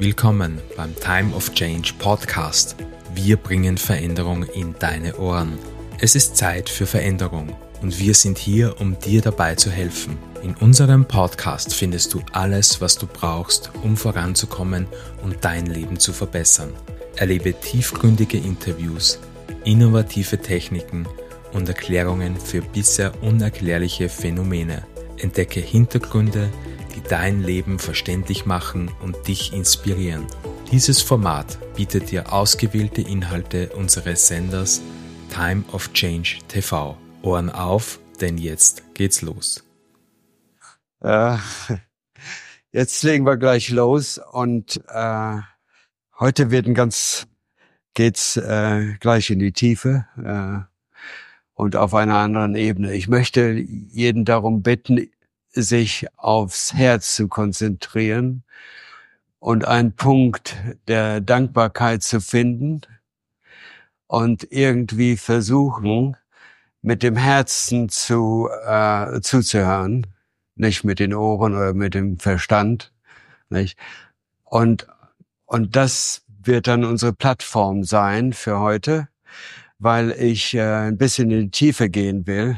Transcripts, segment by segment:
Willkommen beim Time of Change Podcast. Wir bringen Veränderung in deine Ohren. Es ist Zeit für Veränderung und wir sind hier, um dir dabei zu helfen. In unserem Podcast findest du alles, was du brauchst, um voranzukommen und dein Leben zu verbessern. Erlebe tiefgründige Interviews, innovative Techniken und Erklärungen für bisher unerklärliche Phänomene. Entdecke Hintergründe, die dein Leben verständlich machen und dich inspirieren. Dieses Format bietet dir ausgewählte Inhalte unseres Senders Time of Change TV. Ohren auf, denn jetzt geht's los. Jetzt legen wir gleich los und heute geht's gleich in die Tiefe und auf einer anderen Ebene. Ich möchte jeden darum bitten, sich aufs Herz zu konzentrieren und einen Punkt der Dankbarkeit zu finden und irgendwie versuchen, mit dem Herzen zuzuhören, nicht mit den Ohren oder mit dem Verstand, nicht? Und das wird dann unsere Plattform sein für heute, weil ich ein bisschen in die Tiefe gehen will.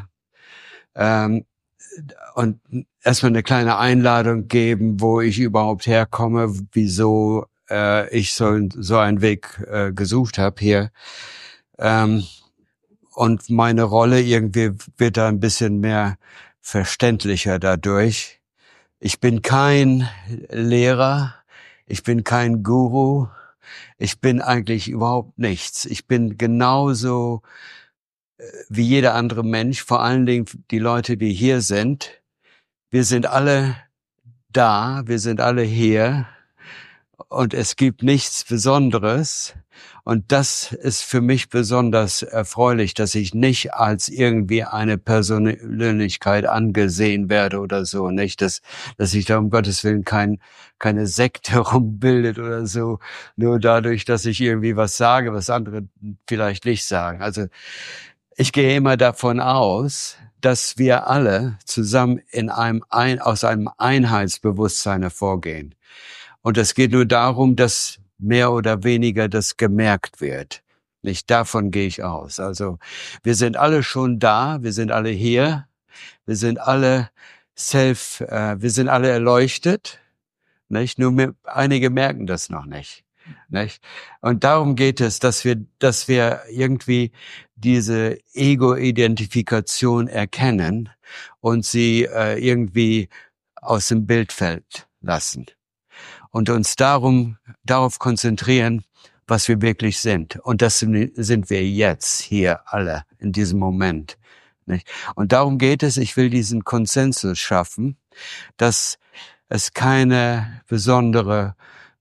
Und erstmal eine kleine Einladung geben, wo ich überhaupt herkomme, wieso ich so einen Weg gesucht habe hier. Und meine Rolle irgendwie wird da ein bisschen mehr verständlicher dadurch. Ich bin kein Lehrer, ich bin kein Guru, ich bin eigentlich überhaupt nichts. Ich bin genauso wie jeder andere Mensch, vor allen Dingen die Leute, die hier sind. Wir sind alle da, wir sind alle hier und es gibt nichts Besonderes. Und das ist für mich besonders erfreulich, dass ich nicht als irgendwie eine Persönlichkeit angesehen werde oder so, nicht, dass sich da um Gottes Willen keine Sekte rumbildet oder so, nur dadurch, dass ich irgendwie was sage, was andere vielleicht nicht sagen. Also ich gehe immer davon aus, dass wir alle zusammen aus einem Einheitsbewusstsein hervorgehen. Und es geht nur darum, dass mehr oder weniger das gemerkt wird. Nicht davon gehe ich aus. Also wir sind alle schon da, wir sind alle hier, wir sind alle wir sind alle erleuchtet. Nicht? Nur einige merken das noch nicht. Nicht? Und darum geht es, dass wir irgendwie diese Ego-Identifikation erkennen und sie irgendwie aus dem Bildfeld lassen und uns darauf konzentrieren, was wir wirklich sind. Und das sind wir jetzt hier alle in diesem Moment. Nicht? Und darum geht es. Ich will diesen Konsensus schaffen, dass es keine besonderen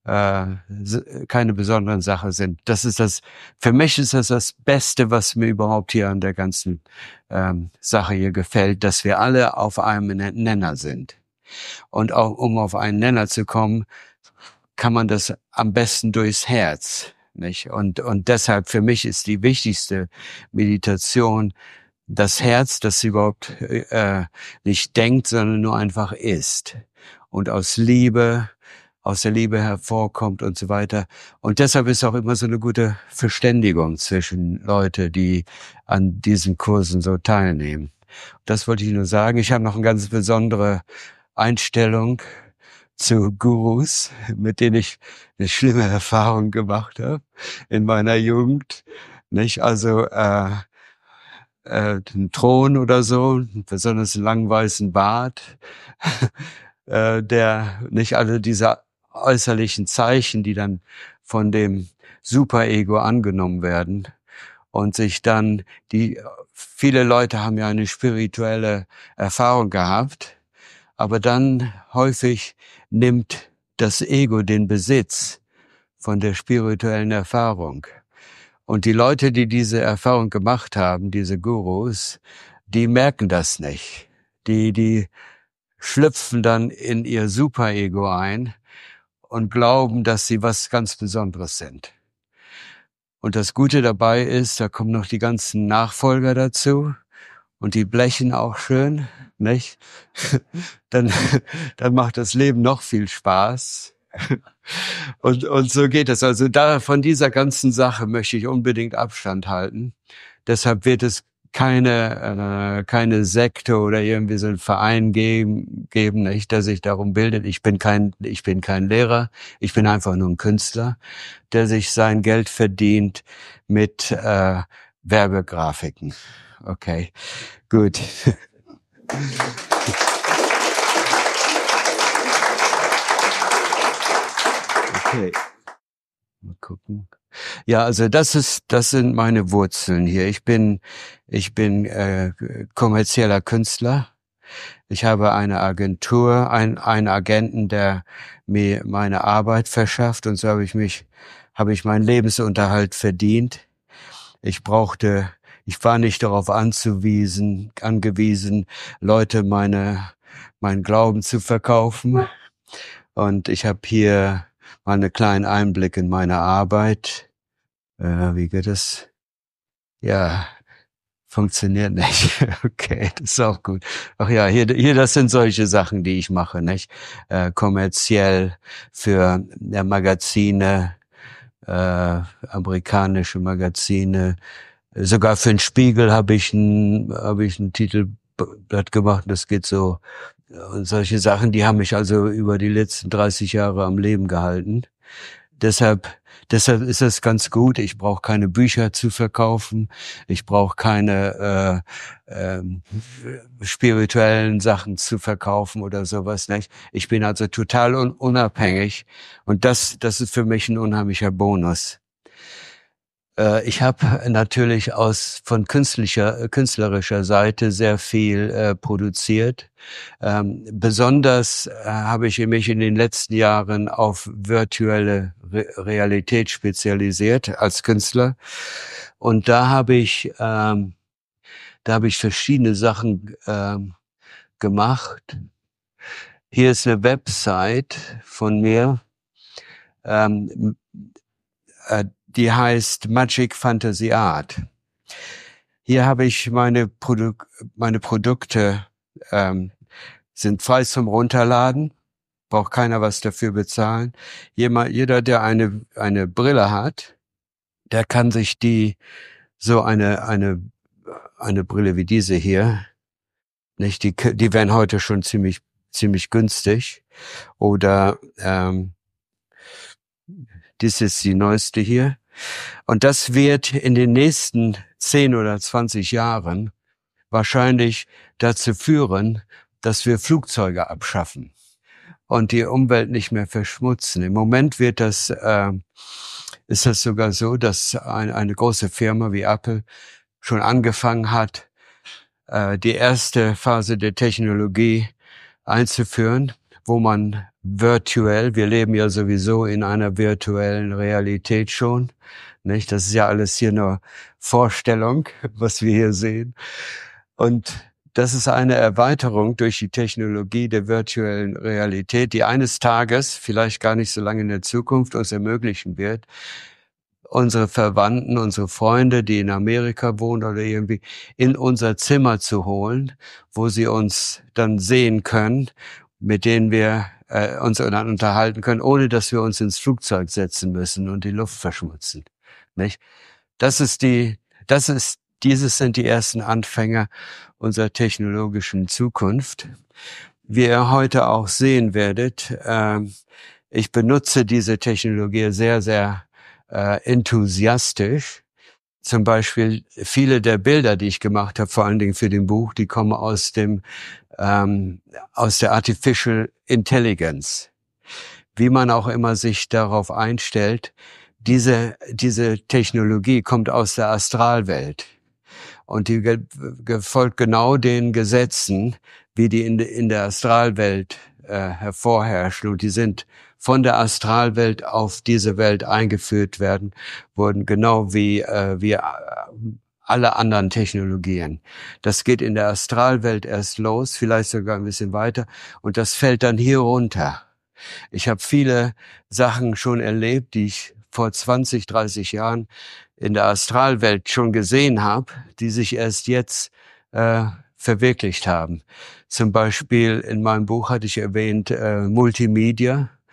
Sachen sind. Für mich ist das Beste, was mir überhaupt hier an der ganzen Sache hier gefällt, dass wir alle auf einem Nenner sind. Und auch um auf einen Nenner zu kommen, kann man das am besten durchs Herz, nicht? Und deshalb für mich ist die wichtigste Meditation das Herz, das überhaupt nicht denkt, sondern nur einfach ist und aus der Liebe hervorkommt und so weiter. Und deshalb ist auch immer so eine gute Verständigung zwischen Leute, die an diesen Kursen so teilnehmen. Das wollte ich nur sagen. Ich habe noch eine ganz besondere Einstellung zu Gurus, mit denen ich eine schlimme Erfahrung gemacht habe in meiner Jugend. Nicht? Also ein Thron oder so, besonders einen langen weißen Bart, der nicht alle diese äußerlichen Zeichen, die dann von dem Superego angenommen werden und sich dann viele Leute haben ja eine spirituelle Erfahrung gehabt, aber dann häufig nimmt das Ego den Besitz von der spirituellen Erfahrung. Und die Leute, die diese Erfahrung gemacht haben, diese Gurus, die merken das nicht. Die schlüpfen dann in ihr Superego ein und glauben, dass sie was ganz Besonderes sind. Und das Gute dabei ist, da kommen noch die ganzen Nachfolger dazu und die blechen auch schön, nicht? Dann macht das Leben noch viel Spaß. Und so geht es. Also von dieser ganzen Sache möchte ich unbedingt Abstand halten. Deshalb wird es keine Sekte oder irgendwie so ein Verein geben, nicht, der sich darum bildet. Ich bin kein Lehrer. Ich bin einfach nur ein Künstler, der sich sein Geld verdient mit Werbegrafiken. Okay, gut. Okay. Mal gucken. Ja, also das sind meine Wurzeln hier. Ich bin kommerzieller Künstler. Ich habe eine Agentur, einen Agenten, der mir meine Arbeit verschafft, und so habe ich meinen Lebensunterhalt verdient. Ich war nicht darauf angewiesen, Leute meinen Glauben zu verkaufen. Und ich habe hier mal einen kleinen Einblick in meine Arbeit. Wie geht es? Ja, funktioniert nicht. Okay, das ist auch gut. Ach ja, hier, das sind solche Sachen, die ich mache, nicht? Kommerziell für Magazine, amerikanische Magazine. Sogar für den Spiegel habe ich ein Titelblatt gemacht. Das geht so. Und solche Sachen, die haben mich also über die letzten 30 Jahre am Leben gehalten. Deshalb ist es ganz gut. Ich brauche keine Bücher zu verkaufen. Ich brauche keine spirituellen Sachen zu verkaufen oder sowas, nicht? Ich bin also total unabhängig. Und das ist für mich ein unheimlicher Bonus. Ich habe natürlich von künstlerischer Seite sehr viel produziert. Besonders habe ich mich in den letzten Jahren auf virtuelle Realität spezialisiert als Künstler. Und da habe ich verschiedene Sachen gemacht. Hier ist eine Website von mir. Die heißt Magic Fantasy Art. Hier habe ich meine Produkte sind frei zum Runterladen, braucht keiner was dafür bezahlen. Jeder, der eine Brille hat, der kann sich eine Brille wie diese hier, nicht, die werden heute schon ziemlich günstig, oder dies ist die neueste hier. Und das wird in den nächsten 10 oder 20 Jahren wahrscheinlich dazu führen, dass wir Flugzeuge abschaffen und die Umwelt nicht mehr verschmutzen. Im Moment ist das sogar so, dass eine große Firma wie Apple schon angefangen hat, die erste Phase der Technologie einzuführen, wo man wir leben ja sowieso in einer virtuellen Realität schon, nicht? Das ist ja alles hier nur Vorstellung, was wir hier sehen. Und das ist eine Erweiterung durch die Technologie der virtuellen Realität, die eines Tages, vielleicht gar nicht so lange in der Zukunft, uns ermöglichen wird, unsere Verwandten, unsere Freunde, die in Amerika wohnen oder irgendwie, in unser Zimmer zu holen, wo sie uns dann sehen können, mit denen wir uns dann unterhalten können, ohne dass wir uns ins Flugzeug setzen müssen und die Luft verschmutzen. Nicht? Dieses sind die ersten Anfänge unserer technologischen Zukunft. Wie ihr heute auch sehen werdet, ich benutze diese Technologie sehr, sehr enthusiastisch. Zum Beispiel viele der Bilder, die ich gemacht habe, vor allen Dingen für den Buch, die kommen aus der Artificial Intelligence. Wie man auch immer sich darauf einstellt, diese Technologie kommt aus der Astralwelt. Und die folgt genau den Gesetzen, wie die in der Astralwelt hervorherrschen. Und die sind von der Astralwelt auf diese Welt eingeführt wurden, genau wie alle anderen Technologien. Das geht in der Astralwelt erst los, vielleicht sogar ein bisschen weiter, und das fällt dann hier runter. Ich habe viele Sachen schon erlebt, die ich vor 20, 30 Jahren in der Astralwelt schon gesehen habe, die sich erst jetzt verwirklicht haben. Zum Beispiel in meinem Buch hatte ich erwähnt Multimedia.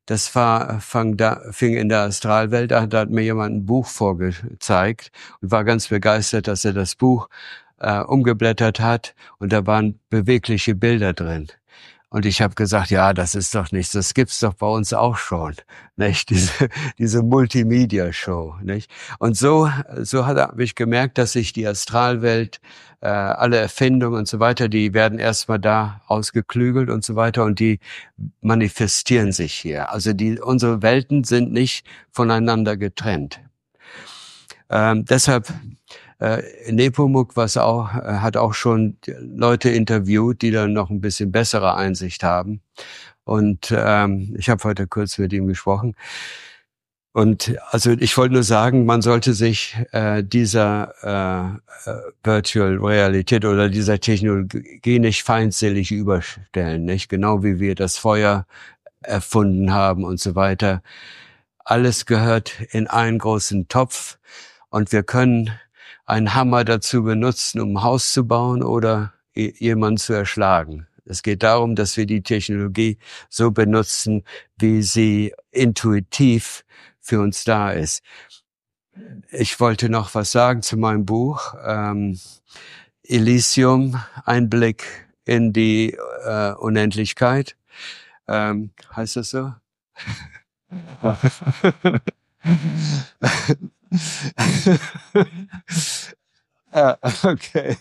fing in der Astralwelt an, da hat mir jemand ein Buch vorgezeigt und war ganz begeistert, dass er das Buch umgeblättert hat und da waren bewegliche Bilder drin. Und ich habe gesagt, ja, das ist doch nichts, das gibt's doch bei uns auch schon, nicht? Diese Multimedia-Show, nicht? Und so habe ich gemerkt, dass sich die Astralwelt, alle Erfindungen und so weiter, die werden erstmal da ausgeklügelt und so weiter und die manifestieren sich hier. Also unsere Welten sind nicht voneinander getrennt. Deshalb Nepomuk hat auch schon Leute interviewt, die dann noch ein bisschen bessere Einsicht haben. Und ich habe heute kurz mit ihm gesprochen. Und also ich wollte nur sagen, man sollte sich dieser Virtual Realität oder dieser Technologie nicht feindselig überstellen, nicht? Genau wie wir das Feuer erfunden haben und so weiter. Alles gehört in einen großen Topf und wir können einen Hammer dazu benutzen, um ein Haus zu bauen oder jemanden zu erschlagen. Es geht darum, dass wir die Technologie so benutzen, wie sie intuitiv für uns da ist. Ich wollte noch was sagen zu meinem Buch. Elysium, ein Blick in die Unendlichkeit. Heißt das so? Okay.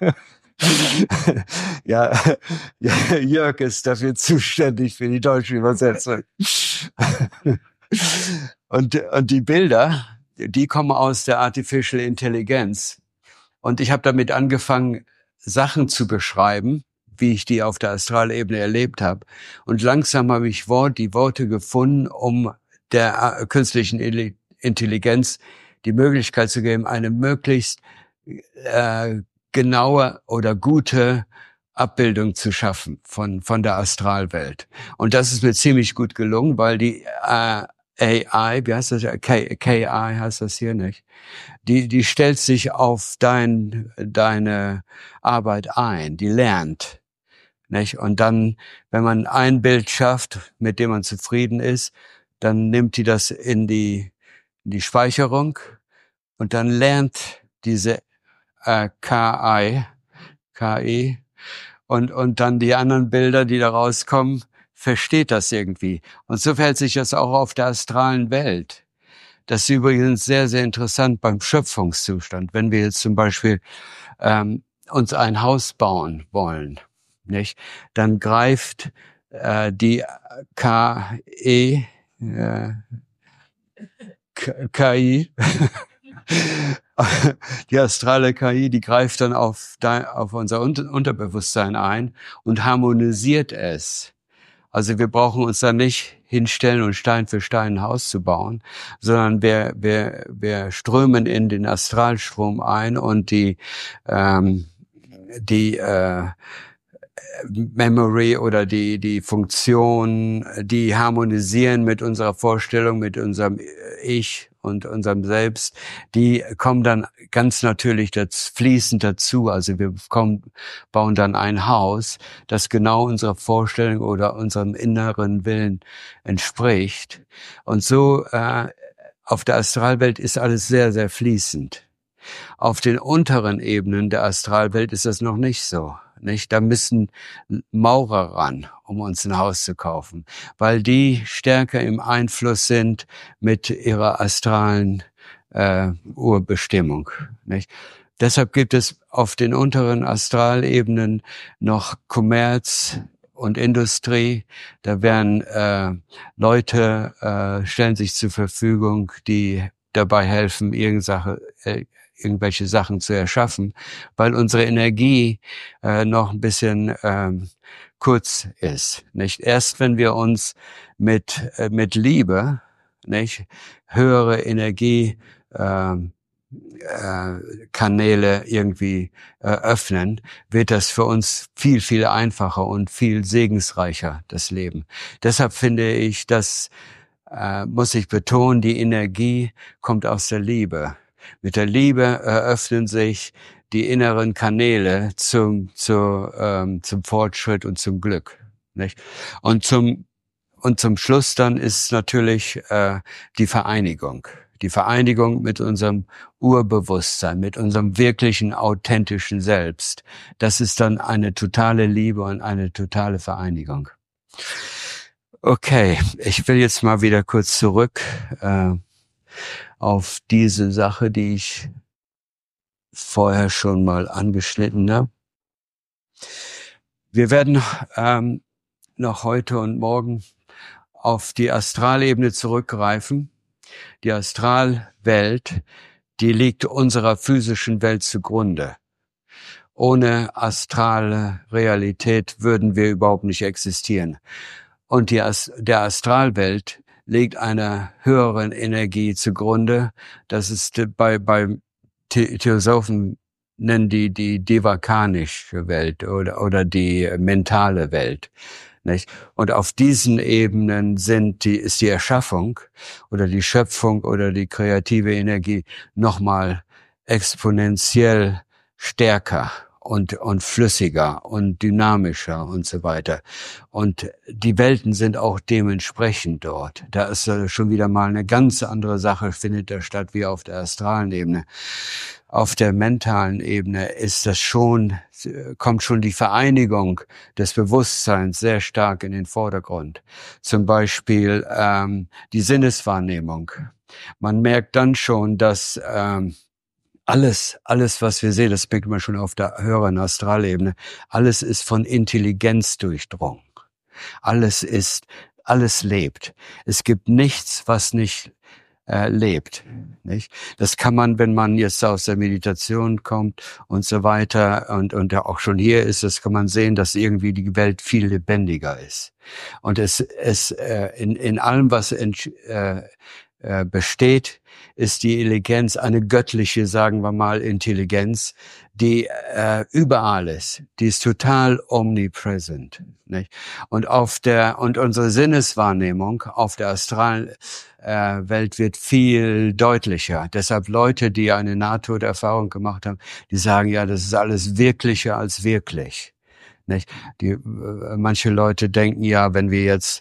Ja, Jörg ist dafür zuständig für die deutsche Übersetzung. Und die Bilder, die kommen aus der Artificial Intelligence. Und ich habe damit angefangen, Sachen zu beschreiben, wie ich die auf der Astralebene erlebt habe. Und langsam habe ich die Worte gefunden, um der künstlichen Intelligenz die Möglichkeit zu geben, eine möglichst genaue oder gute Abbildung zu schaffen von der Astralwelt. Und das ist mir ziemlich gut gelungen, weil die AI, wie heißt das? KI heißt das hier nicht. Die stellt sich auf deine Arbeit ein, die lernt. Nicht? Und dann, wenn man ein Bild schafft, mit dem man zufrieden ist, dann nimmt die das in die Speicherung und dann lernt diese KI und dann die anderen Bilder, die da rauskommen, versteht das irgendwie. Und so verhält sich das auch auf der astralen Welt. Das ist übrigens sehr, sehr interessant beim Schöpfungszustand. Wenn wir jetzt zum Beispiel uns ein Haus bauen wollen, nicht? Dann greift die KI die astrale KI, die greift dann auf unser Unterbewusstsein ein und harmonisiert es. Also wir brauchen uns da nicht hinstellen und Stein für Stein ein Haus zu bauen, sondern wir strömen in den Astralstrom ein und die Memory oder die Funktion, die harmonisieren mit unserer Vorstellung, mit unserem Ich und unserem Selbst, die kommen dann ganz natürlich fließend dazu. Also wir bauen dann ein Haus, das genau unserer Vorstellung oder unserem inneren Willen entspricht. Und so auf der Astralwelt ist alles sehr, sehr fließend. Auf den unteren Ebenen der Astralwelt ist das noch nicht so. Nicht? Da müssen Maurer ran, um uns ein Haus zu kaufen, weil die stärker im Einfluss sind mit ihrer astralen Urbestimmung. Nicht? Deshalb gibt es auf den unteren Astralebenen noch Kommerz und Industrie. Da werden Leute stellen sich zur Verfügung, die dabei helfen, irgendwelche Sachen zu erschaffen, weil unsere Energie noch ein bisschen kurz ist. Nicht erst, wenn wir uns mit Liebe, nicht höhere Energie Kanäle irgendwie öffnen, wird das für uns viel, viel einfacher und viel segensreicher, das Leben. Deshalb finde ich, das muss ich betonen, die Energie kommt aus der Liebe. Mit der Liebe eröffnen sich die inneren Kanäle zum Fortschritt und zum Glück, nicht? Und Und zum Schluss dann ist natürlich die Vereinigung. Die Vereinigung mit unserem Urbewusstsein, mit unserem wirklichen, authentischen Selbst. Das ist dann eine totale Liebe und eine totale Vereinigung. Okay, ich will jetzt mal wieder kurz zurück auf diese Sache, die ich vorher schon mal angeschnitten habe. Wir werden noch heute und morgen auf die Astralebene zurückgreifen. Die Astralwelt, die liegt unserer physischen Welt zugrunde. Ohne astrale Realität würden wir überhaupt nicht existieren. Und der Astralwelt liegt einer höheren Energie zugrunde. Das ist bei Theosophen nennen die devakanische Welt oder die mentale Welt. Nicht? Und auf diesen Ebenen ist die Erschaffung oder die Schöpfung oder die kreative Energie nochmal exponentiell stärker und flüssiger und dynamischer und so weiter. Und die Welten sind auch dementsprechend dort. Da ist schon wieder mal eine ganz andere Sache, findet da statt wie auf der astralen Ebene. Auf der mentalen Ebene kommt schon die Vereinigung des Bewusstseins sehr stark in den Vordergrund. Zum Beispiel die Sinneswahrnehmung. Man merkt dann schon, dass alles, was wir sehen, das merkt man schon auf der höheren Astralebene, alles ist von Intelligenz durchdrungen. Alles lebt. Es gibt nichts, was nicht lebt. Nicht? Das kann man, wenn man jetzt aus der Meditation kommt und so weiter und ja auch schon hier ist, das kann man sehen, dass irgendwie die Welt viel lebendiger ist. Und es in allem, was besteht, ist die Intelligenz, eine göttliche, sagen wir mal, Intelligenz, die überall ist. Die ist total omnipresent. Nicht? Und unsere Sinneswahrnehmung auf der astralen Welt wird viel deutlicher. Deshalb Leute, die eine Nahtoderfahrung gemacht haben, die sagen, ja, das ist alles wirklicher als wirklich. Nicht? Manche Leute denken, ja, wenn wir jetzt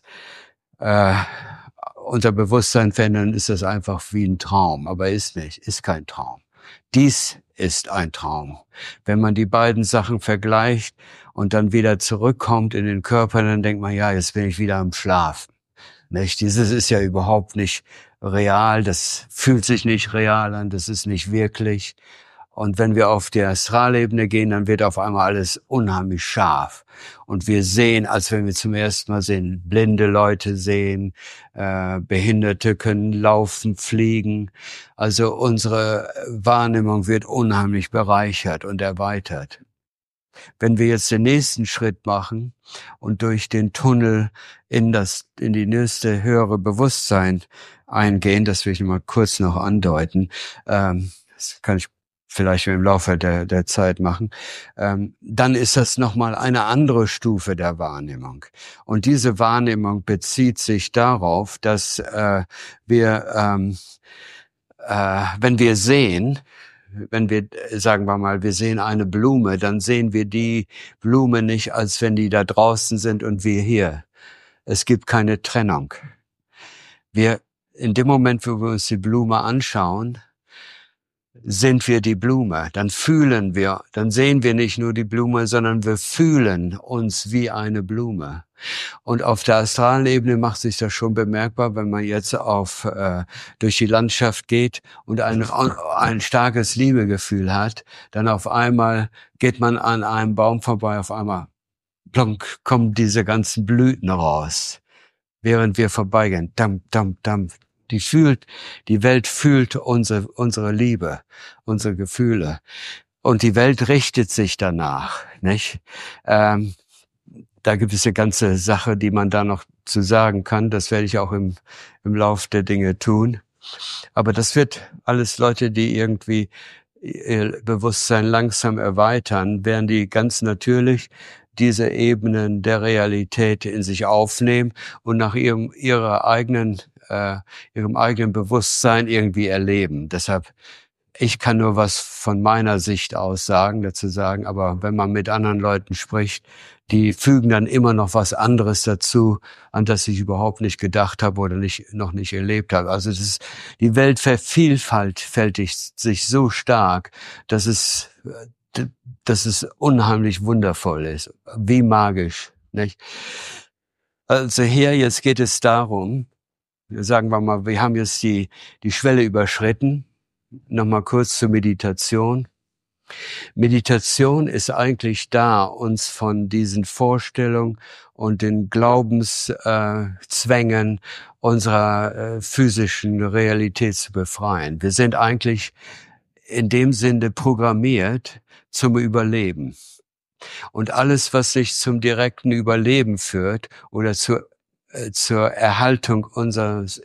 unser Bewusstsein verändern, ist das einfach wie ein Traum. Aber ist nicht, ist kein Traum. Dies ist ein Traum. Wenn man die beiden Sachen vergleicht und dann wieder zurückkommt in den Körper, dann denkt man, ja, jetzt bin ich wieder am Schlafen. Nicht? Dieses ist ja überhaupt nicht real, das fühlt sich nicht real an, das ist nicht wirklich. Und wenn wir auf die Astralebene gehen, dann wird auf einmal alles unheimlich scharf. Und wir sehen, als wenn wir zum ersten Mal sehen, blinde Leute sehen, Behinderte können laufen, fliegen. Also unsere Wahrnehmung wird unheimlich bereichert und erweitert. Wenn wir jetzt den nächsten Schritt machen und durch den Tunnel in die nächste höhere Bewusstsein eingehen, das will ich mal kurz noch andeuten, das kann ich vielleicht im Laufe der Zeit machen, dann ist das nochmal eine andere Stufe der Wahrnehmung. Und diese Wahrnehmung bezieht sich darauf, dass wenn wir sehen, wenn wir, sagen wir mal, wir sehen eine Blume, dann sehen wir die Blume nicht, als wenn die da draußen sind und wir hier. Es gibt keine Trennung. In dem Moment, wo wir uns die Blume anschauen, sind wir die Blume, dann sehen wir nicht nur die Blume, sondern wir fühlen uns wie eine Blume. Und auf der astralen Ebene macht sich das schon bemerkbar, wenn man jetzt durch die Landschaft geht und ein starkes Liebegefühl hat, dann auf einmal geht man an einem Baum vorbei, auf einmal plonk, kommen diese ganzen Blüten raus, während wir vorbeigehen. Dampf, dampf, dampf. Die Welt fühlt unsere Liebe, unsere Gefühle. Und die Welt richtet sich danach, nicht? Da gibt es eine ganze Sache, die man da noch zu sagen kann. Das werde ich auch im Lauf der Dinge tun. Aber das wird alles Leute, die irgendwie ihr Bewusstsein langsam erweitern, werden die ganz natürlich diese Ebenen der Realität in sich aufnehmen und nach ihrem eigenen Bewusstsein irgendwie erleben. Deshalb, ich kann nur was von meiner Sicht aus dazu sagen, aber wenn man mit anderen Leuten spricht, die fügen dann immer noch was anderes dazu, an das ich überhaupt nicht gedacht habe oder noch nicht erlebt habe. Also die Welt vervielfältigt sich so stark, dass es unheimlich wundervoll ist, wie magisch, nicht? Also jetzt geht es darum, sagen wir mal, wir haben jetzt die Schwelle überschritten. Nochmal kurz zur Meditation. Meditation ist eigentlich da, uns von diesen Vorstellungen und den Glaubenszwängen unserer physischen Realität zu befreien. Wir sind eigentlich in dem Sinne programmiert zum Überleben. Und alles, was sich zum direkten Überleben führt oder zur Erhaltung unseres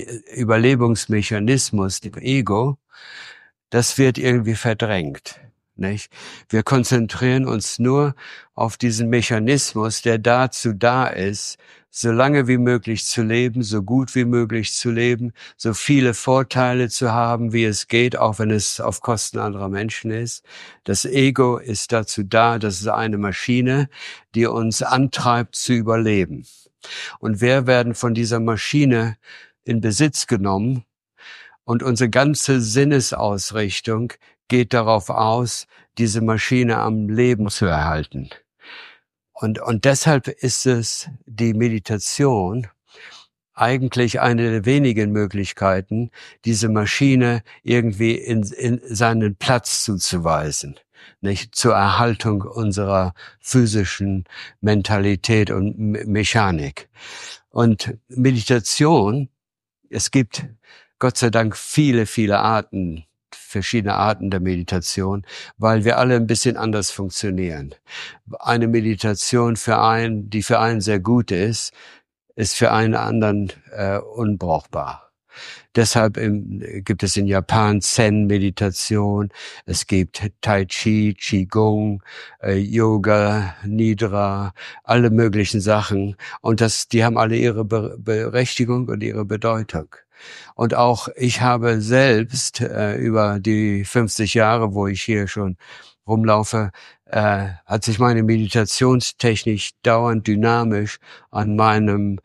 Überlebensmechanismus, dem Ego, das wird irgendwie verdrängt, nicht? Wir konzentrieren uns nur auf diesen Mechanismus, der dazu da ist, so lange wie möglich zu leben, so gut wie möglich zu leben, so viele Vorteile zu haben, wie es geht, auch wenn es auf Kosten anderer Menschen ist. Das Ego ist dazu da, das ist eine Maschine, die uns antreibt zu überleben. Und wir werden von dieser Maschine in Besitz genommen und unsere ganze Sinnesausrichtung geht darauf aus, diese Maschine am Leben zu erhalten. Und deshalb ist es die Meditation eigentlich eine der wenigen Möglichkeiten, diese Maschine irgendwie in seinen Platz zuzuweisen, nicht? Zur Erhaltung unserer physischen Mentalität und Mechanik. Und Meditation, es gibt Gott sei Dank viele Arten, verschiedene Arten der Meditation, weil wir alle ein bisschen anders funktionieren. Eine Meditation die für einen sehr gut ist für einen anderen unbrauchbar. Deshalb gibt es in Japan Zen-Meditation, es gibt Tai Chi, Qigong, Yoga, Nidra, alle möglichen Sachen. Und die haben alle ihre Berechtigung und ihre Bedeutung. Und auch ich habe selbst über die 50 Jahre, wo ich hier schon rumlaufe, hat sich meine Meditationstechnik dauernd dynamisch an meinem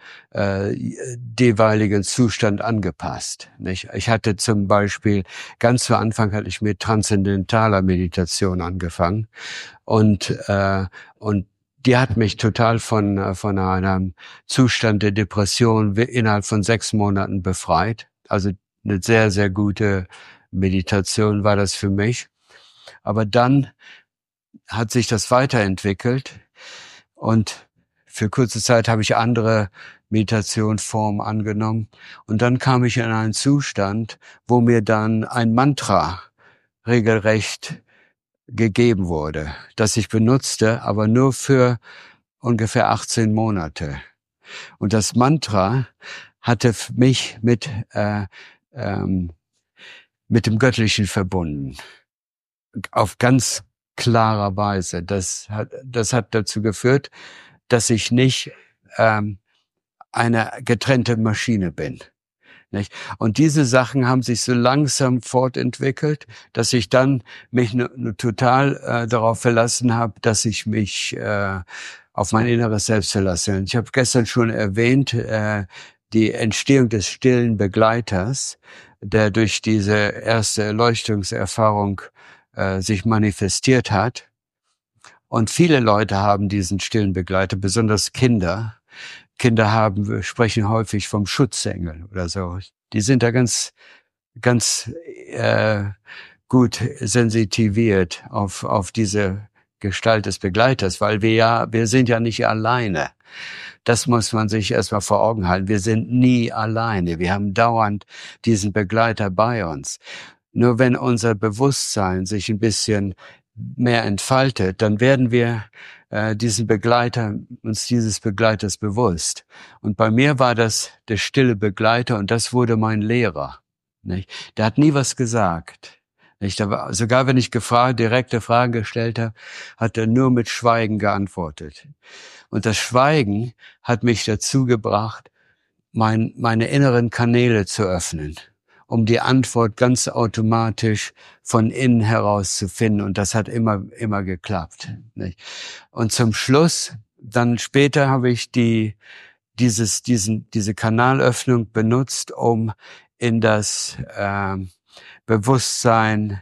jeweiligen Zustand angepasst. Nicht? Ich hatte zum Beispiel, ganz zu Anfang hatte ich mit transzendentaler Meditation angefangen und die hat mich total von einem Zustand der Depression innerhalb von 6 Monaten befreit. Also eine sehr, sehr gute Meditation war das für mich. Aber dann hat sich das weiterentwickelt und für kurze Zeit habe ich andere Meditationsformen angenommen. Und dann kam ich in einen Zustand, wo mir dann ein Mantra regelrecht gegeben wurde, das ich benutzte, aber nur für ungefähr 18 Monate. Und das Mantra hatte mich mit dem Göttlichen verbunden. Auf ganz klarer Weise. Das hat dazu geführt, dass ich nicht eine getrennte Maschine bin. Nicht? Und diese Sachen haben sich so langsam fortentwickelt, dass ich dann mich total darauf verlassen habe, dass ich mich auf mein inneres Selbst verlasse. Und ich habe gestern schon erwähnt, die Entstehung des stillen Begleiters, der durch diese erste Erleuchtungserfahrung sich manifestiert hat. Und viele Leute haben diesen stillen Begleiter, besonders Kinder. Kinder sprechen häufig vom Schutzengel oder so. Die sind da ganz gut sensitiviert auf diese Gestalt des Begleiters, weil wir sind ja nicht alleine. Das muss man sich erstmal vor Augen halten. Wir sind nie alleine. Wir haben dauernd diesen Begleiter bei uns. Nur wenn unser Bewusstsein sich ein bisschen mehr entfaltet, dann werden wir uns dieses Begleiters bewusst. Und bei mir war das der stille Begleiter und das wurde mein Lehrer. Nicht? Der hat nie was gesagt. Nicht? Sogar wenn ich direkte Fragen gestellt habe, hat er nur mit Schweigen geantwortet. Und das Schweigen hat mich dazu gebracht, meine inneren Kanäle zu öffnen, um die Antwort ganz automatisch von innen heraus zu finden. Und das hat immer geklappt. Nicht? Und zum Schluss dann später habe ich diese Kanalöffnung benutzt, um in das Bewusstsein,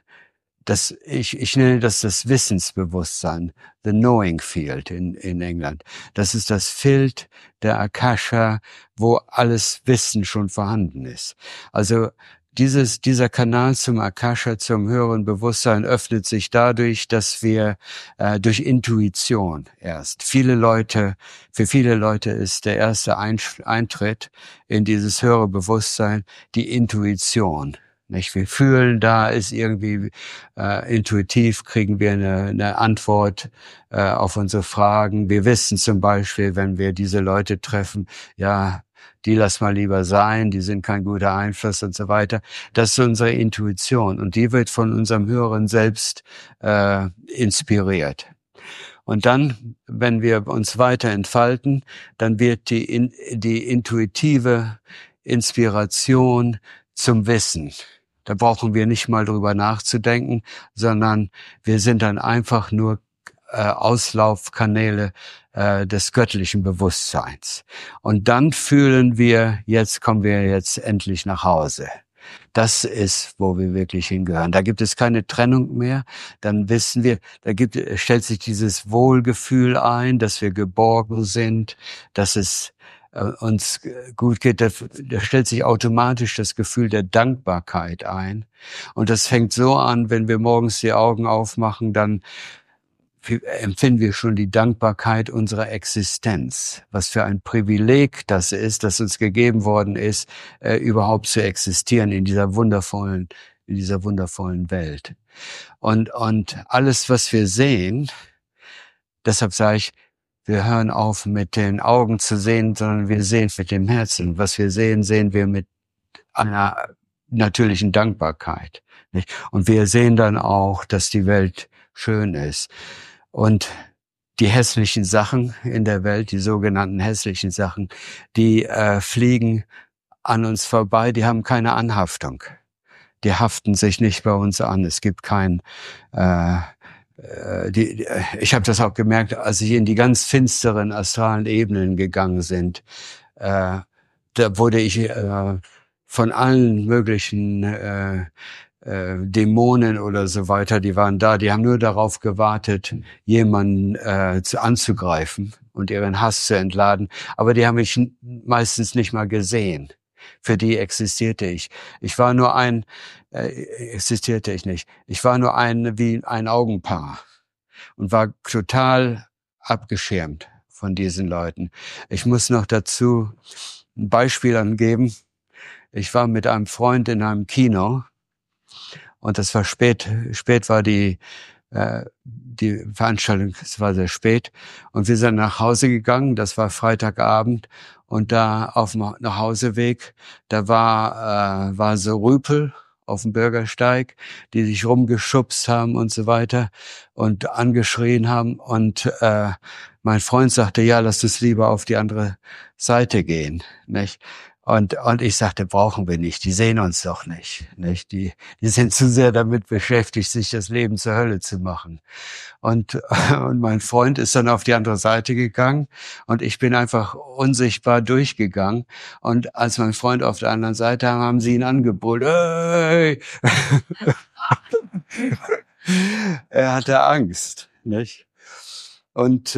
ich nenne das Wissensbewusstsein, the knowing field in England. Das ist das Feld der Akasha, wo alles Wissen schon vorhanden ist. Also dieser Kanal zum Akasha, zum höheren Bewusstsein öffnet sich dadurch, dass wir durch Intuition erst. Für viele Leute ist der erste Eintritt in dieses höhere Bewusstsein die Intuition. Nicht? Wir fühlen, da ist irgendwie intuitiv, kriegen wir eine Antwort auf unsere Fragen. Wir wissen zum Beispiel, wenn wir diese Leute treffen, ja, die lass mal lieber sein, die sind kein guter Einfluss und so weiter. Das ist unsere Intuition und die wird von unserem höheren Selbst inspiriert. Und dann, wenn wir uns weiter entfalten, dann wird die intuitive Inspiration zum Wissen. Da brauchen wir nicht mal drüber nachzudenken, sondern wir sind dann einfach nur Auslaufkanäle des göttlichen Bewusstseins. Und dann fühlen wir, jetzt kommen wir jetzt endlich nach Hause. Das ist, wo wir wirklich hingehören. Da gibt es keine Trennung mehr. Dann wissen wir, stellt sich dieses Wohlgefühl ein, dass wir geborgen sind, dass es uns gut geht. Da stellt sich automatisch das Gefühl der Dankbarkeit ein. Und das fängt so an, wenn wir morgens die Augen aufmachen, dann empfinden wir schon die Dankbarkeit unserer Existenz. Was für ein Privileg das ist, dass uns gegeben worden ist, überhaupt zu existieren in dieser wundervollen Welt. Und alles, was wir sehen, deshalb sage ich, wir hören auf, mit den Augen zu sehen, sondern wir sehen mit dem Herzen. Was wir sehen, sehen wir mit einer natürlichen Dankbarkeit. Nicht? Und wir sehen dann auch, dass die Welt schön ist. Und die hässlichen Sachen in der Welt, die sogenannten hässlichen Sachen, die fliegen an uns vorbei, die haben keine Anhaftung. Die haften sich nicht bei uns an. Es gibt kein... ich habe das auch gemerkt, als ich in die ganz finsteren astralen Ebenen gegangen sind. Da wurde ich von allen möglichen Dämonen oder so weiter, die waren da, die haben nur darauf gewartet, jemanden anzugreifen und ihren Hass zu entladen. Aber die haben mich meistens nicht mal gesehen. Für die existierte ich. Ich war nur wie ein Augenpaar und war total abgeschirmt von diesen Leuten. Ich muss noch dazu ein Beispiel angeben. Ich war mit einem Freund in einem Kino und das war spät war die Veranstaltung, es war sehr spät und wir sind nach Hause gegangen, das war Freitagabend und da auf dem Nachhauseweg, da war so Rüpel auf dem Bürgersteig, die sich rumgeschubst haben und so weiter und angeschrien haben und mein Freund sagte, ja, lass uns lieber auf die andere Seite gehen, nicht? Und ich sagte, brauchen wir nicht, die sehen uns doch nicht. Die sind zu sehr damit beschäftigt, sich das Leben zur Hölle zu machen. Und mein Freund ist dann auf die andere Seite gegangen und ich bin einfach unsichtbar durchgegangen. Und als mein Freund auf der anderen Seite haben sie ihn angebrüllt. Hey! Er hatte Angst, nicht? Und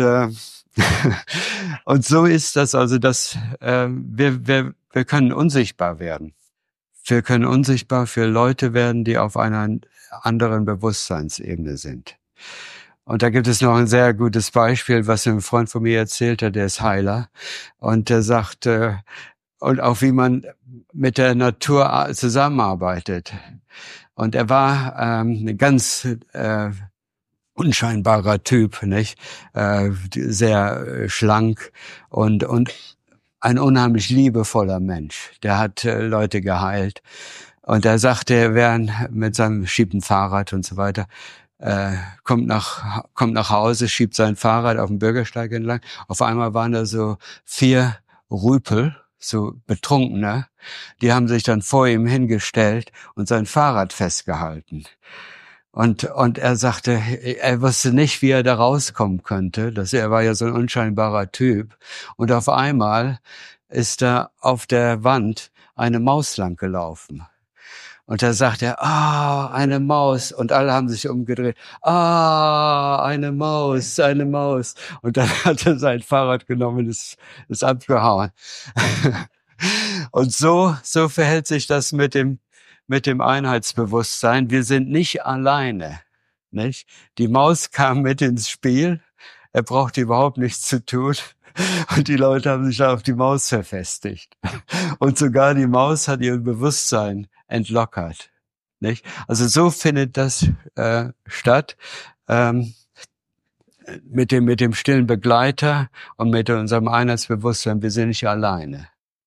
und so ist das also, dass wir können unsichtbar werden. Wir können unsichtbar für Leute werden, die auf einer anderen Bewusstseinsebene sind. Und da gibt es noch ein sehr gutes Beispiel, was ein Freund von mir erzählt hat, der ist Heiler. Und der sagt, und auch wie man mit der Natur zusammenarbeitet. Und er war ein ganz unscheinbarer Typ, nicht? Sehr schlank und ein unheimlich liebevoller Mensch. Der hat Leute geheilt. Und er sagte, er wäre mit seinem schiebt ein Fahrrad und so weiter, kommt nach Hause, schiebt sein Fahrrad auf dem Bürgersteig entlang. Auf einmal waren da so 4 Rüpel, so Betrunkene, die haben sich dann vor ihm hingestellt und sein Fahrrad festgehalten. Und er sagte, er wusste nicht, wie er da rauskommen könnte. Er war ja so ein unscheinbarer Typ. Und auf einmal ist da auf der Wand eine Maus lang gelaufen. Und da sagt er, eine Maus. Und alle haben sich umgedreht. Eine Maus, eine Maus. Und dann hat er sein Fahrrad genommen und ist abgehauen. Und so verhält sich das mit dem Einheitsbewusstsein. Wir sind nicht alleine, nicht? Die Maus kam mit ins Spiel. Er brauchte überhaupt nichts zu tun. Und die Leute haben sich auf die Maus verfestigt. Und sogar die Maus hat ihr Bewusstsein entlockert, nicht? Also so findet das statt. Mit dem stillen Begleiter und mit unserem Einheitsbewusstsein. Wir sind nicht alleine.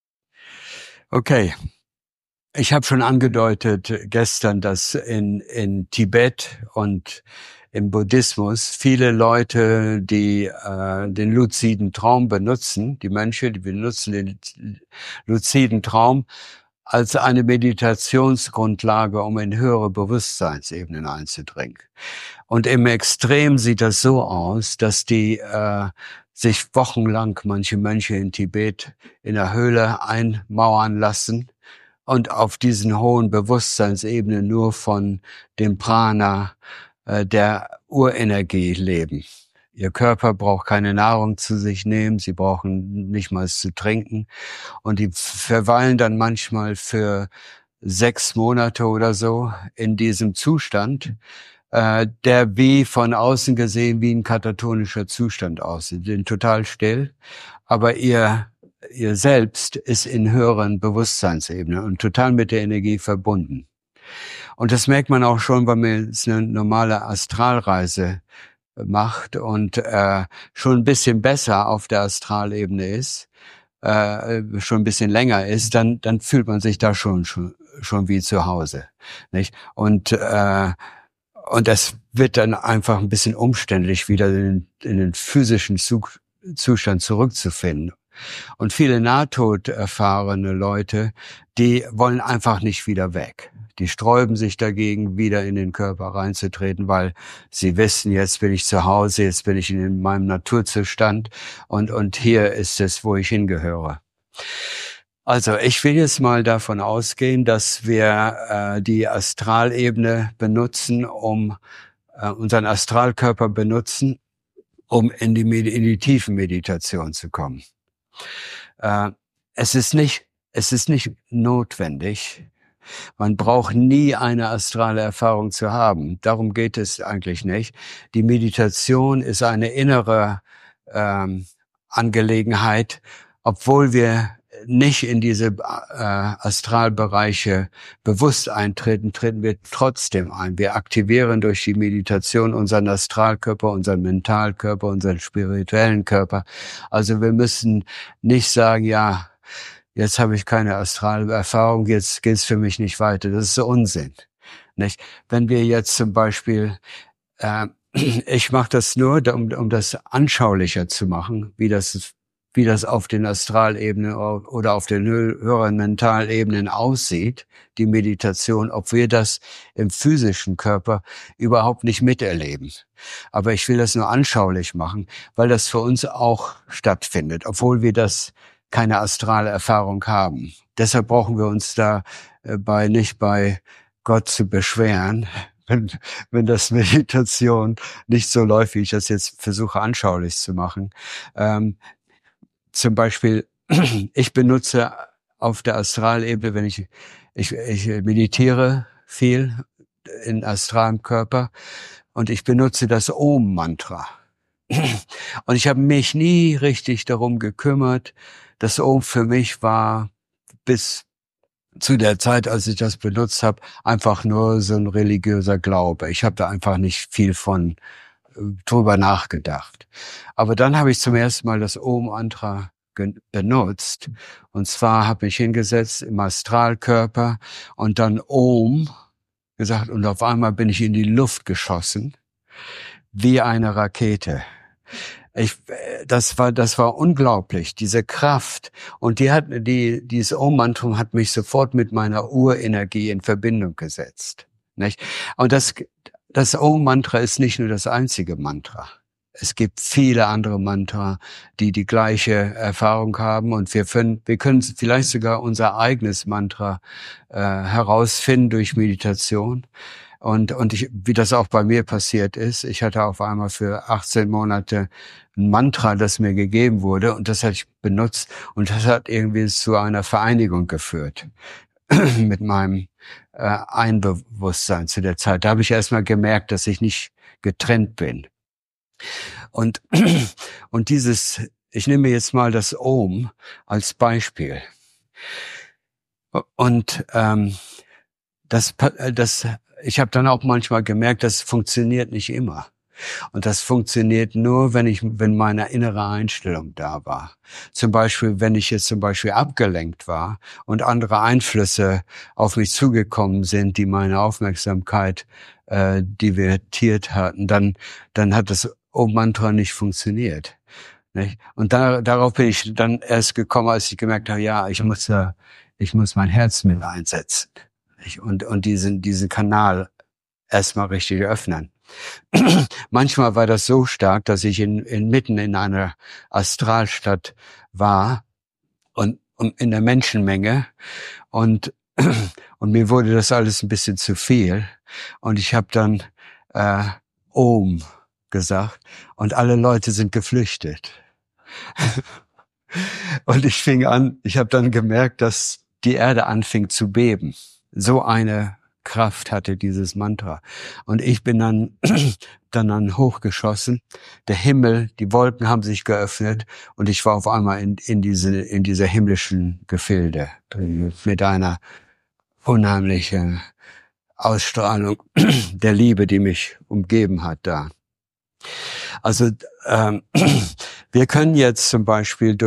Okay. Ich habe schon angedeutet gestern, dass in Tibet und im Buddhismus viele Leute, die den luziden Traum benutzen, die Mönche, die benutzen den luziden Traum als eine Meditationsgrundlage, um in höhere Bewusstseinsebenen einzudringen. Und im Extrem sieht das so aus, dass die sich wochenlang, manche Mönche in Tibet, in der Höhle einmauern lassen und auf diesen hohen Bewusstseinsebenen nur von dem Prana, der Urenergie leben. Ihr Körper braucht keine Nahrung zu sich nehmen, sie brauchen nicht mal zu trinken. Und die verweilen dann manchmal für 6 Monate oder so in diesem Zustand, der wie von außen gesehen wie ein katatonischer Zustand aussieht. Sie sind total still, aber ihr Selbst ist in höheren Bewusstseinsebenen und total mit der Energie verbunden. Und das merkt man auch schon, wenn man jetzt eine normale Astralreise macht und schon ein bisschen besser auf der Astralebene ist, schon ein bisschen länger ist, dann fühlt man sich da schon wie zu Hause, nicht? Und das wird dann einfach ein bisschen umständlich, wieder in den physischen Zustand zurückzufinden. Und viele nahtoderfahrene Leute, die wollen einfach nicht wieder weg. Die sträuben sich dagegen, wieder in den Körper reinzutreten, weil sie wissen, jetzt bin ich zu Hause, jetzt bin ich in meinem Naturzustand und hier ist es, wo ich hingehöre. Also ich will jetzt mal davon ausgehen, dass wir die Astralebene benutzen, unseren Astralkörper benutzen, um in die Tiefenmeditation zu kommen. Es ist nicht notwendig. Man braucht nie eine astrale Erfahrung zu haben. Darum geht es eigentlich nicht. Die Meditation ist eine innere Angelegenheit, obwohl wir nicht in diese Astralbereiche bewusst eintreten, treten wir trotzdem ein. Wir aktivieren durch die Meditation unseren Astralkörper, unseren Mentalkörper, unseren spirituellen Körper. Also wir müssen nicht sagen, ja, jetzt habe ich keine astrale Erfahrung, jetzt geht's für mich nicht weiter. Das ist so Unsinn, nicht? Wenn wir jetzt zum Beispiel, ich mache das nur, um das anschaulicher zu machen, wie das auf den Astralebenen oder auf den höheren Mentalebenen aussieht, die Meditation, ob wir das im physischen Körper überhaupt nicht miterleben. Aber ich will das nur anschaulich machen, weil das für uns auch stattfindet, obwohl wir das keine astrale Erfahrung haben. Deshalb brauchen wir uns da nicht bei Gott zu beschweren, wenn das Meditation nicht so läuft, wie ich das jetzt versuche anschaulich zu machen. Zum Beispiel, ich benutze auf der Astralebene, wenn ich meditiere viel in astralem Körper und ich benutze das Om-Mantra. Und ich habe mich nie richtig darum gekümmert. Das Om für mich war bis zu der Zeit, als ich das benutzt habe, einfach nur so ein religiöser Glaube. Ich habe da einfach nicht viel von drüber nachgedacht. Aber dann habe ich zum ersten Mal das Om-Mantra benutzt. Und zwar habe ich hingesetzt im Astralkörper und dann Om gesagt und auf einmal bin ich in die Luft geschossen wie eine Rakete. Das war unglaublich, diese Kraft. Und dieses Om-Mantra hat mich sofort mit meiner Urenergie in Verbindung gesetzt, nicht? Und das das Om-Mantra ist nicht nur das einzige Mantra. Es gibt viele andere Mantra, die die gleiche Erfahrung haben, und wir können vielleicht sogar unser eigenes Mantra herausfinden durch Meditation. Und wie das auch bei mir passiert ist, ich hatte auf einmal für 18 Monate ein Mantra, das mir gegeben wurde, und das hatte ich benutzt, und das hat irgendwie zu einer Vereinigung geführt mit meinem Einbewusstsein zu der Zeit. Da habe ich erstmal gemerkt, dass ich nicht getrennt bin. Und ich nehme jetzt mal das Om als Beispiel. Und ich habe dann auch manchmal gemerkt, das funktioniert nicht immer. Und das funktioniert nur, wenn meine innere Einstellung da war. Zum Beispiel, wenn ich jetzt abgelenkt war und andere Einflüsse auf mich zugekommen sind, die meine Aufmerksamkeit divertiert hatten, dann hat das Om-Mantra nicht funktioniert. Nicht? Und darauf bin ich dann erst gekommen, als ich gemerkt habe, ja, ich muss mein Herz mit einsetzen. Nicht? Und diesen Kanal erstmal richtig öffnen. Manchmal war das so stark, dass ich mitten in einer Astralstadt war und in der Menschenmenge, und mir wurde das alles ein bisschen zu viel, und ich habe dann Om gesagt, und alle Leute sind geflüchtet. Und ich habe dann gemerkt, dass die Erde anfing zu beben. So eine Kraft hatte dieses Mantra. Und ich bin dann hochgeschossen. Der Himmel, die Wolken haben sich geöffnet, und ich war auf einmal in dieser himmlischen Gefilde mit einer unheimlichen Ausstrahlung der Liebe, die mich umgeben hat da. Also wir können jetzt zum Beispiel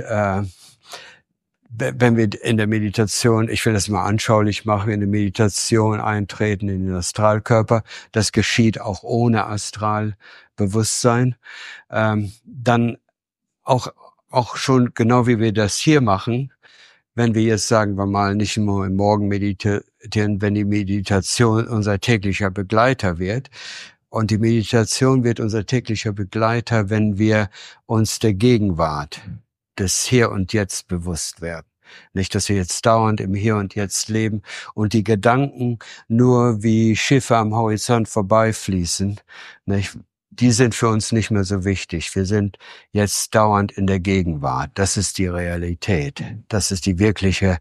wenn wir in der Meditation, ich will das mal anschaulich machen, in der Meditation eintreten in den Astralkörper, das geschieht auch ohne Astralbewusstsein, dann auch schon genau wie wir das hier machen, wenn wir jetzt, sagen wir mal, nicht nur im Morgen meditieren, wenn die Meditation unser täglicher Begleiter wird. Und die Meditation wird unser täglicher Begleiter, wenn wir uns der Gegenwart des Hier und Jetzt bewusst werden. Nicht, dass wir jetzt dauernd im Hier und Jetzt leben und die Gedanken nur wie Schiffe am Horizont vorbeifließen. Nicht? Die sind für uns nicht mehr so wichtig. Wir sind jetzt dauernd in der Gegenwart. Das ist die Realität. Das ist der wirkliche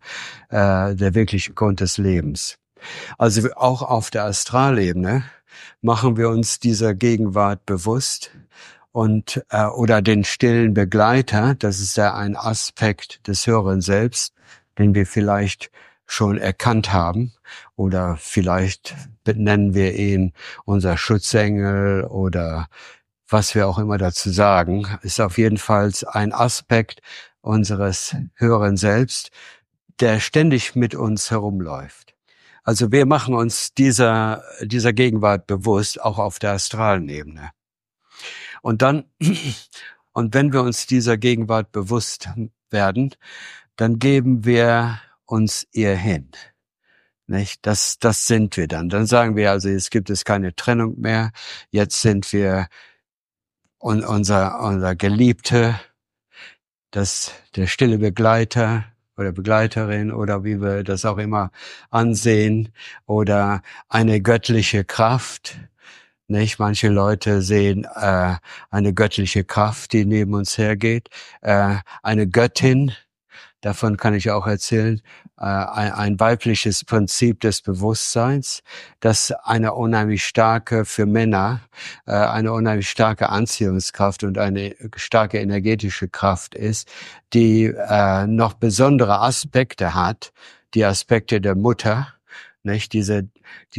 Grund des Lebens. Also auch auf der Astralebene machen wir uns dieser Gegenwart bewusst. Und oder den stillen Begleiter, das ist ja ein Aspekt des höheren Selbst, den wir vielleicht schon erkannt haben, oder vielleicht benennen wir ihn unser Schutzengel oder was wir auch immer dazu sagen, ist auf jeden Fall ein Aspekt unseres höheren Selbst, der ständig mit uns herumläuft. Also wir machen uns dieser Gegenwart bewusst, auch auf der astralen Ebene. Und wenn wir uns dieser Gegenwart bewusst werden, dann geben wir uns ihr hin. Nicht? Das sind wir dann. Dann sagen wir also, jetzt gibt es keine Trennung mehr. Jetzt sind wir unser Geliebte, der stille Begleiter oder Begleiterin oder wie wir das auch immer ansehen, oder eine göttliche Kraft. Nicht? Manche Leute sehen eine göttliche Kraft, die neben uns hergeht, eine Göttin. Davon kann ich auch erzählen. Ein weibliches Prinzip des Bewusstseins, das eine unheimlich starke, für Männer, eine unheimlich starke Anziehungskraft und eine starke energetische Kraft ist, die noch besondere Aspekte hat, die Aspekte der Mutter, nicht? Diese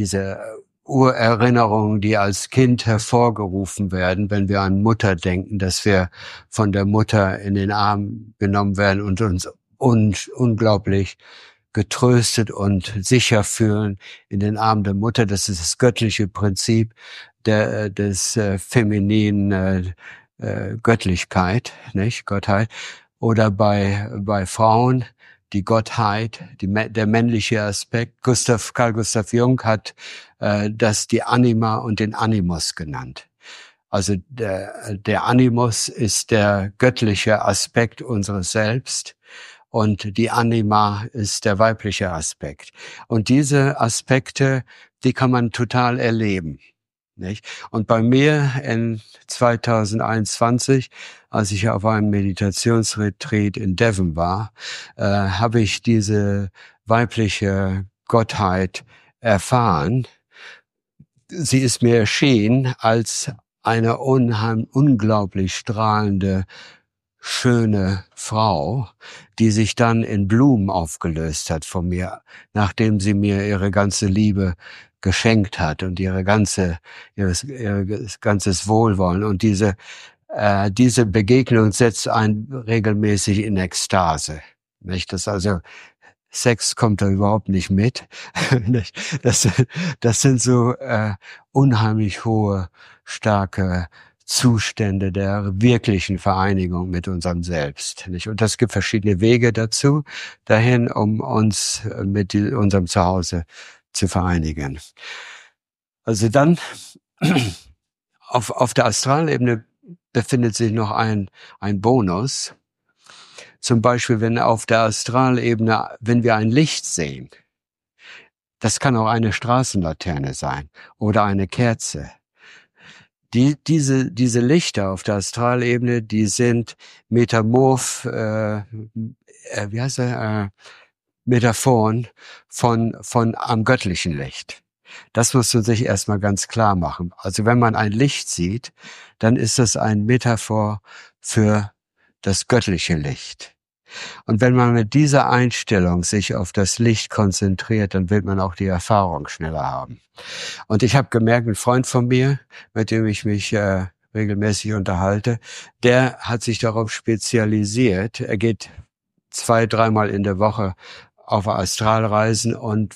Urerinnerungen, die als Kind hervorgerufen werden, wenn wir an Mutter denken, dass wir von der Mutter in den Arm genommen werden und uns unglaublich getröstet und sicher fühlen in den Armen der Mutter. Das ist das göttliche Prinzip des femininen Göttlichkeit, nicht? Gottheit. Oder bei Frauen die Gottheit, der männliche Aspekt. Carl Gustav Jung hat das die Anima und den Animus genannt. Also der Animus ist der göttliche Aspekt unseres Selbst und die Anima ist der weibliche Aspekt. Und diese Aspekte, die kann man total erleben. Nicht? Und bei mir in 2021, als ich auf einem Meditationsretreat in Devon war, habe ich diese weibliche Gottheit erfahren. Sie ist mir erschienen als eine unglaublich strahlende, schöne Frau, die sich dann in Blumen aufgelöst hat von mir, nachdem sie mir ihre ganze Liebe geschenkt hat und ihr ganzes Wohlwollen. Und diese Begegnung setzt einen regelmäßig in Ekstase. Nicht? Das also Sex kommt da überhaupt nicht mit. Das sind so unheimlich hohe, starke Zustände der wirklichen Vereinigung mit unserem Selbst. Nicht? Und das gibt verschiedene Wege dahin, um uns mit unserem Zuhause zu vereinigen. Also dann auf der Astralebene befindet sich noch ein Bonus. Zum Beispiel, wenn auf der Astralebene, wenn wir ein Licht sehen, das kann auch eine Straßenlaterne sein oder eine Kerze. Diese Lichter auf der Astralebene, die sind Metaphoren von am göttlichen Licht. Das musst du sich erstmal ganz klar machen. Also wenn man ein Licht sieht, dann ist das ein Metaphor für das göttliche Licht. Und wenn man mit dieser Einstellung sich auf das Licht konzentriert, dann wird man auch die Erfahrung schneller haben. Und ich habe gemerkt, ein Freund von mir, mit dem ich mich regelmäßig unterhalte, der hat sich darauf spezialisiert. Er geht 2-3 Mal in der Woche auf Astralreisen und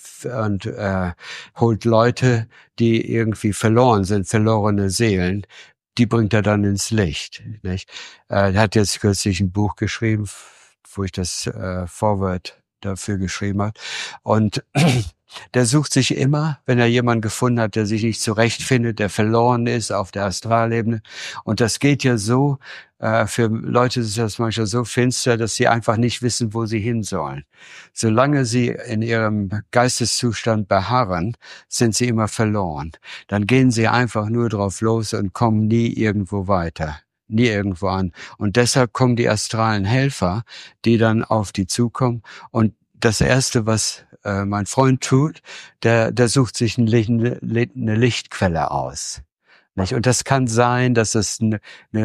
holt Leute, die irgendwie verloren sind, verlorene Seelen, die bringt er dann ins Licht. Nicht? Er hat jetzt kürzlich ein Buch geschrieben, wo ich das Vorwort dafür geschrieben habe. Und der sucht sich immer, wenn er jemanden gefunden hat, der sich nicht zurechtfindet, der verloren ist auf der Astralebene. Und das geht ja so, für Leute ist das manchmal so finster, dass sie einfach nicht wissen, wo sie hin sollen. Solange sie in ihrem Geisteszustand beharren, sind sie immer verloren. Dann gehen sie einfach nur drauf los und kommen nie irgendwo weiter. Nie irgendwo an. Und deshalb kommen die astralen Helfer, die dann auf die zukommen. Und das Erste, was mein Freund tut, der sucht sich eine Lichtquelle aus. Nicht? Und das kann sein, dass es eine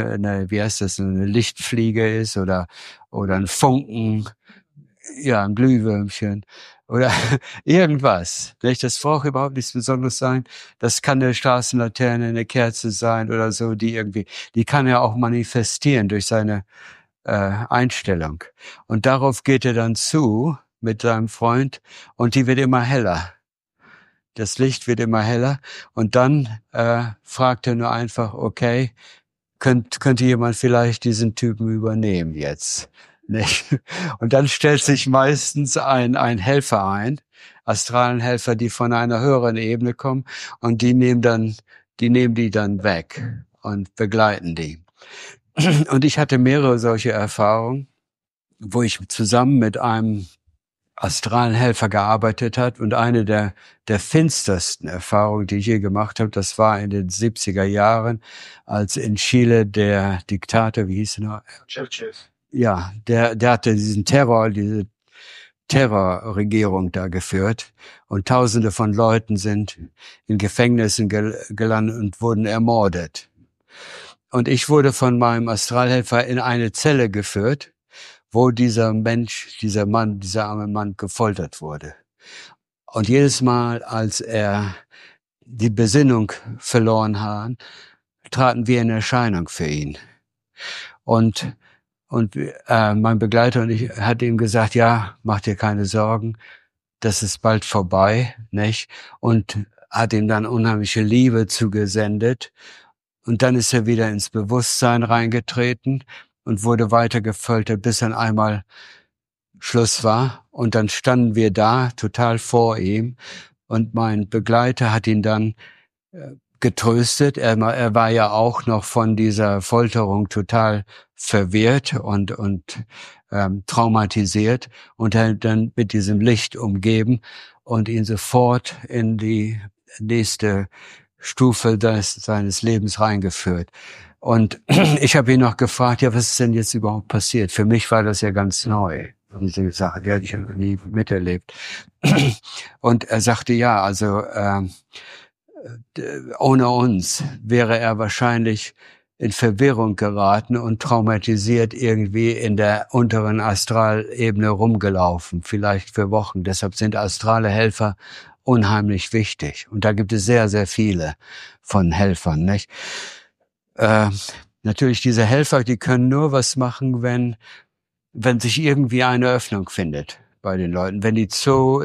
Lichtfliege ist oder ein Funken, ja, ein Glühwürmchen oder irgendwas. Nicht? Das braucht überhaupt nichts Besonderes sein. Das kann eine Straßenlaterne, eine Kerze sein oder so, die kann er auch manifestieren durch seine Einstellung. Und darauf geht er dann zu mit seinem Freund und die wird immer heller. Das Licht wird immer heller und dann fragt er nur einfach, okay, könnte jemand vielleicht diesen Typen übernehmen jetzt? Nicht? Und dann stellt sich meistens ein Helfer ein, astralen Helfer, die von einer höheren Ebene kommen und die nehmen die dann weg und begleiten die. Und ich hatte mehrere solche Erfahrungen, wo ich zusammen mit einem astralen Helfer gearbeitet hat und eine der finstersten Erfahrungen, die ich je gemacht habe, das war in den 70er Jahren, als in Chile der Diktator, wie hieß er noch? Churchill. Ja, der hatte diese Terrorregierung da geführt und Tausende von Leuten sind in Gefängnissen gelandet und wurden ermordet. Und ich wurde von meinem Astralhelfer in eine Zelle geführt, wo dieser arme Mann gefoltert wurde. Und jedes Mal, als er die Besinnung verloren hat, traten wir in Erscheinung für ihn. Und mein Begleiter und ich hat ihm gesagt, ja, mach dir keine Sorgen, das ist bald vorbei, nicht? Und hat ihm dann unheimliche Liebe zugesendet. Und dann ist er wieder ins Bewusstsein reingetreten und wurde weiter gefoltert, bis dann einmal Schluss war. Und dann standen wir da, total vor ihm. Und mein Begleiter hat ihn dann getröstet. Er war ja auch noch von dieser Folterung total verwirrt und traumatisiert und hat dann mit diesem Licht umgeben und ihn sofort in die nächste Stufe seines Lebens reingeführt. Und ich habe ihn noch gefragt, ja, was ist denn jetzt überhaupt passiert? Für mich war das ja ganz neu. Diese Sache, die hatte ich noch nie miterlebt. Und er sagte, ja, also ohne uns wäre er wahrscheinlich in Verwirrung geraten und traumatisiert irgendwie in der unteren Astralebene rumgelaufen, vielleicht für Wochen. Deshalb sind astrale Helfer unheimlich wichtig. Und da gibt es sehr, sehr viele von Helfern, nicht? Natürlich diese Helfer, die können nur was machen, wenn sich irgendwie eine Öffnung findet bei den Leuten. Wenn die zu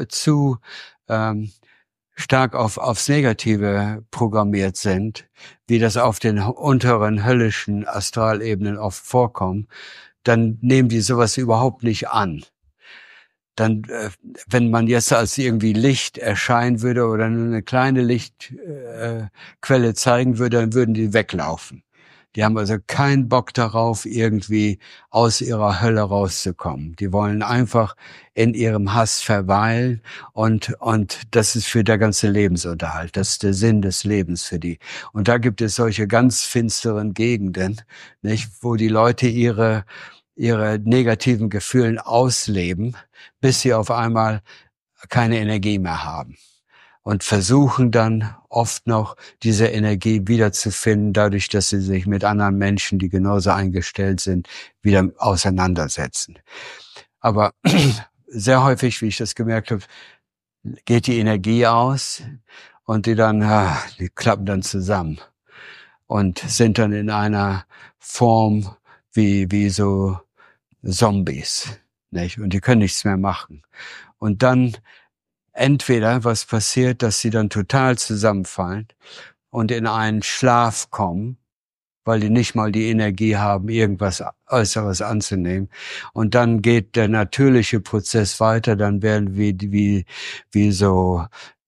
stark aufs Negative programmiert sind, wie das auf den unteren höllischen Astralebenen oft vorkommt, dann nehmen die sowas überhaupt nicht an. Dann, wenn man jetzt als irgendwie Licht erscheinen würde oder nur eine kleine Lichtquelle zeigen würde, dann würden die weglaufen. Die haben also keinen Bock darauf, irgendwie aus ihrer Hölle rauszukommen. Die wollen einfach in ihrem Hass verweilen und das ist für der ganze Lebensunterhalt. Das ist der Sinn des Lebens für die. Und da gibt es solche ganz finsteren Gegenden, nicht, wo die Leute ihre negativen Gefühlen ausleben, bis sie auf einmal keine Energie mehr haben. Und versuchen dann oft noch diese Energie wiederzufinden, dadurch, dass sie sich mit anderen Menschen, die genauso eingestellt sind, wieder auseinandersetzen. Aber sehr häufig, wie ich das gemerkt habe, geht die Energie aus und die klappen dann zusammen und sind dann in einer Form wie so Zombies, nicht? Und die können nichts mehr machen. Und dann entweder was passiert, dass sie dann total zusammenfallen und in einen Schlaf kommen, weil die nicht mal die Energie haben, irgendwas Äußeres anzunehmen. Und dann geht der natürliche Prozess weiter, dann werden wie so,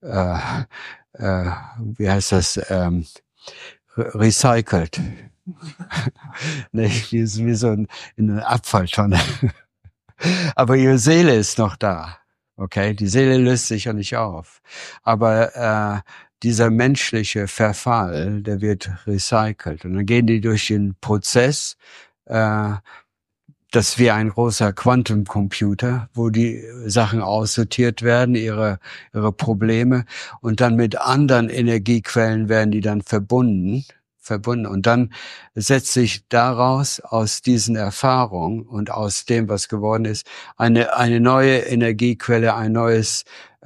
wie heißt das, recycelt. Nicht, wie so in eine Abfalltonne. Aber ihre Seele ist noch da. Okay, die Seele löst sich ja nicht auf. Aber dieser menschliche Verfall, der wird recycelt. Und dann gehen die durch den Prozess, das ist wie ein großer Quantencomputer, wo die Sachen aussortiert werden, ihre Probleme. Und dann mit anderen Energiequellen werden die dann verbunden. Und dann setzt sich daraus, aus diesen Erfahrungen und aus dem, was geworden ist, eine neue Energiequelle, ein neues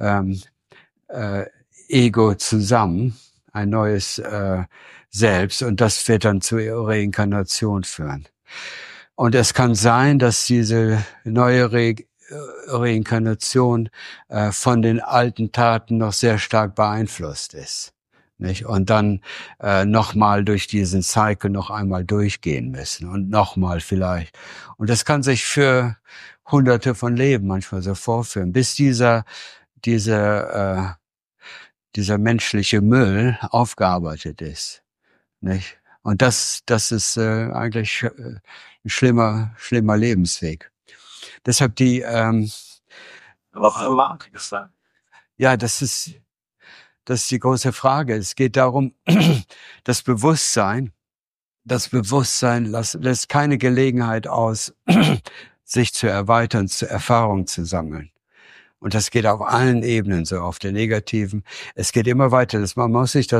Ego zusammen, ein neues Selbst, und das wird dann zur Reinkarnation führen. Und es kann sein, dass diese neue Reinkarnation von den alten Taten noch sehr stark beeinflusst ist. Nicht? Und dann nochmal durch diesen Cycle noch einmal durchgehen müssen und nochmal vielleicht. Und das kann sich für Hunderte von Leben manchmal so vorführen, bis dieser menschliche Müll aufgearbeitet ist. Nicht? Und das ist eigentlich ein schlimmer Lebensweg. Deshalb ja, das ist die große Frage. Es geht darum, das Bewusstsein lässt keine Gelegenheit aus, sich zu erweitern, Erfahrung zu sammeln. Und das geht auf allen Ebenen so, auf der negativen. Es geht immer weiter. Man muss sich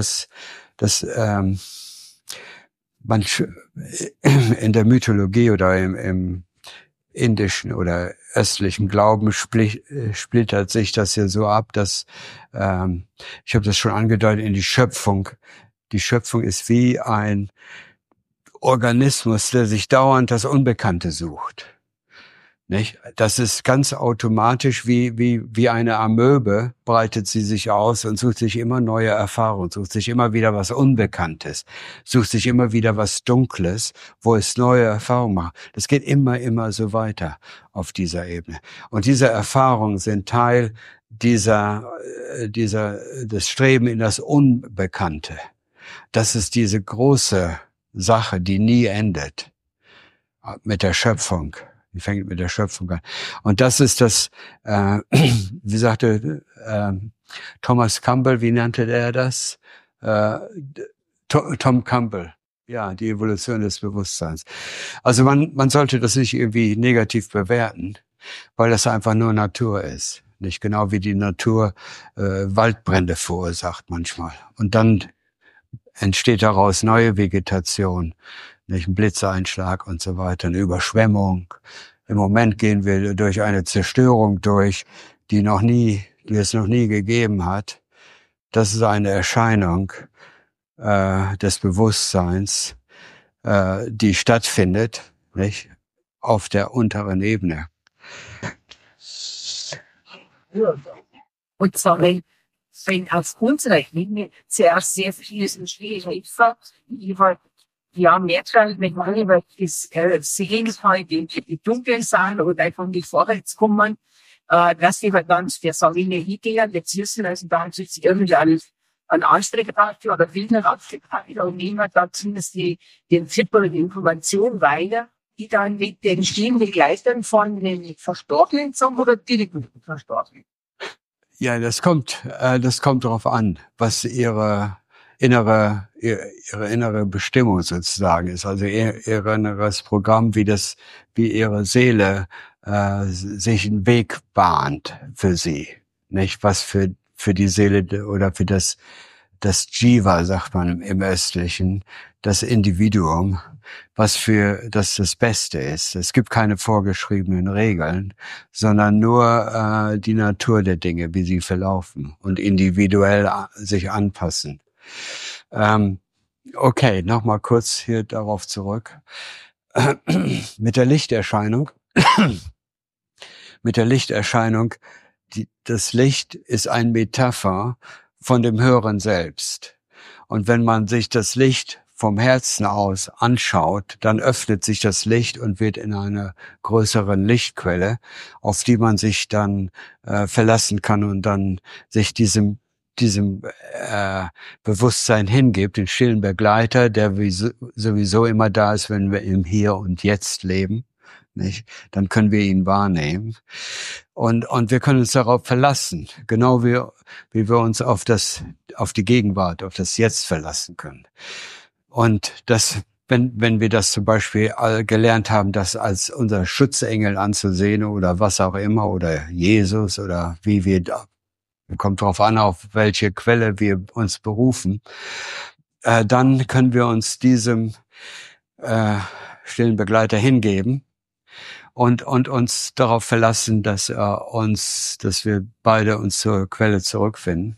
man in der Mythologie oder im indischen oder östlichen Glauben splittert sich das ja so ab, dass ich habe das schon angedeutet, in die Schöpfung. Die Schöpfung ist wie ein Organismus, der sich dauernd das Unbekannte sucht. Nicht? Das ist ganz automatisch wie eine Amöbe breitet sie sich aus und sucht sich immer neue Erfahrungen, sucht sich immer wieder was Unbekanntes, sucht sich immer wieder was Dunkles, wo es neue Erfahrungen macht. Das geht immer so weiter auf dieser Ebene. Und diese Erfahrungen sind Teil des Streben in das Unbekannte. Das ist diese große Sache, die nie endet mit der Schöpfung. Die fängt mit der Schöpfung an. Und das ist das, wie sagte Thomas Campbell, wie nannte er das? Tom Campbell. Ja, die Evolution des Bewusstseins. Also man sollte das nicht irgendwie negativ bewerten, weil das einfach nur Natur ist. Nicht genau wie die Natur Waldbrände verursacht manchmal. Und dann entsteht daraus neue Vegetation. Nicht ein Blitzeinschlag und so weiter, eine Überschwemmung. Im Moment gehen wir durch eine Zerstörung durch, die es noch nie gegeben hat. Das ist eine Erscheinung des Bewusstseins, die stattfindet, nicht, auf der unteren Ebene. Und zwar, wenn auf unserer Ebene zuerst sehr vieles in Schwierigkeit war, ja, mehr wenn man über das Sehen halt die Dunkeln sind oder einfach nicht vorwärts kommen, dass wir dann der Sabine hingehen, jetzt wissen, also dann sich irgendwie an Anstrengung oder Bildner abgepackt und nehmen dann zumindest den Tipp oder die Information weiter, die dann mit den Stimmbegleitern von den Verstorbenen sind oder direkt mit den Verstorbenen. Ja, das kommt darauf an, was ihre innere Bestimmung sozusagen ist, also ihr inneres Programm, wie ihre Seele sich einen Weg bahnt für sie, nicht, was für die Seele oder für das Jiva, sagt man im Östlichen, das Individuum, was für das Beste ist. Es gibt keine vorgeschriebenen Regeln, sondern nur die Natur der Dinge, wie sie verlaufen und individuell sich anpassen. Okay, nochmal kurz hier darauf zurück. Mit der Lichterscheinung, das Licht ist ein Metapher von dem Höheren Selbst. Und wenn man sich das Licht vom Herzen aus anschaut, dann öffnet sich das Licht und wird in einer größeren Lichtquelle, auf die man sich dann verlassen kann und dann sich diesem Bewusstsein hingibt, den stillen Begleiter, der sowieso immer da ist, wenn wir im Hier und Jetzt leben, nicht? Dann können wir ihn wahrnehmen. Und wir können uns darauf verlassen, genau wie wir uns auf die Gegenwart, auf das Jetzt verlassen können. Und das, wenn wir das zum Beispiel gelernt haben, das als unser Schutzengel anzusehen oder was auch immer, oder Jesus oder wie wir da, kommt drauf an, auf welche Quelle wir uns berufen, dann können wir uns diesem stillen Begleiter hingeben und uns darauf verlassen, dass wir beide uns zur Quelle zurückfinden.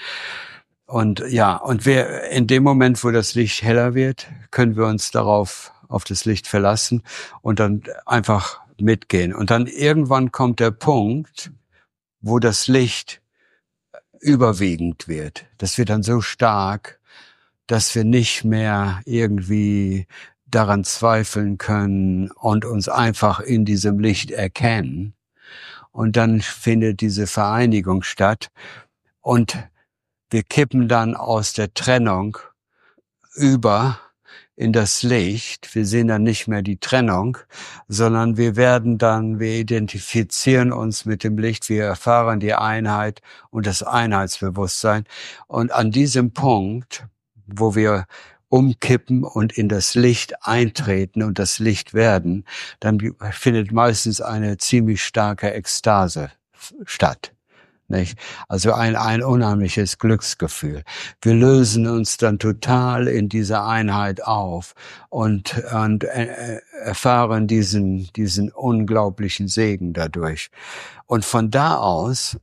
Und wir in dem Moment, wo das Licht heller wird, können wir uns auf das Licht verlassen und dann einfach mitgehen. Und dann irgendwann kommt der Punkt, wo das Licht überwiegend wird. Das wird dann so stark, dass wir nicht mehr irgendwie daran zweifeln können und uns einfach in diesem Licht erkennen. Und dann findet diese Vereinigung statt und wir kippen dann aus der Trennung über in das Licht. Wir sehen dann nicht mehr die Trennung, sondern wir identifizieren uns mit dem Licht, wir erfahren die Einheit und das Einheitsbewusstsein. Und an diesem Punkt, wo wir umkippen und in das Licht eintreten und das Licht werden, dann findet meistens eine ziemlich starke Ekstase statt. Nicht? Also ein unheimliches Glücksgefühl. Wir lösen uns dann total in dieser Einheit auf und erfahren diesen unglaublichen Segen dadurch. Und von da aus,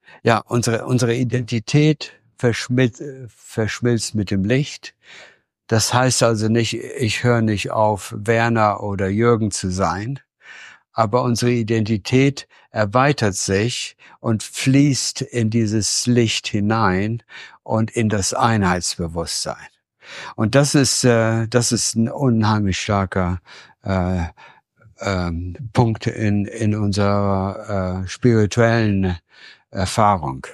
unsere Identität verschmilzt mit dem Licht. Das heißt also nicht, ich höre nicht auf, Werner oder Jürgen zu sein, aber unsere Identität erweitert sich und fließt in dieses Licht hinein und in das Einheitsbewusstsein. Und das ist ein unheimlich starker Punkt in unserer spirituellen Erfahrung.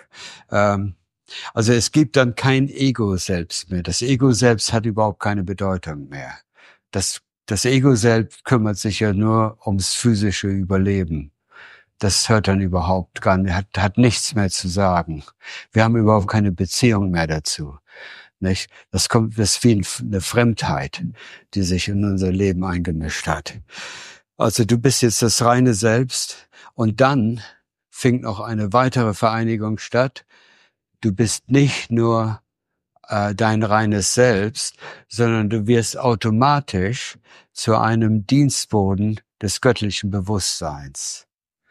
Also es gibt dann kein Ego-Selbst mehr. Das Ego-Selbst hat überhaupt keine Bedeutung mehr. Das Ego-Selbst kümmert sich ja nur ums physische Überleben. Das hört dann überhaupt gar nicht, hat nichts mehr zu sagen. Wir haben überhaupt keine Beziehung mehr dazu. Nicht? Das ist wie eine Fremdheit, die sich in unser Leben eingemischt hat. Also du bist jetzt das reine Selbst und dann fängt noch eine weitere Vereinigung statt. Du bist nicht nur dein reines Selbst, sondern du wirst automatisch zu einem Dienstboten des göttlichen Bewusstseins.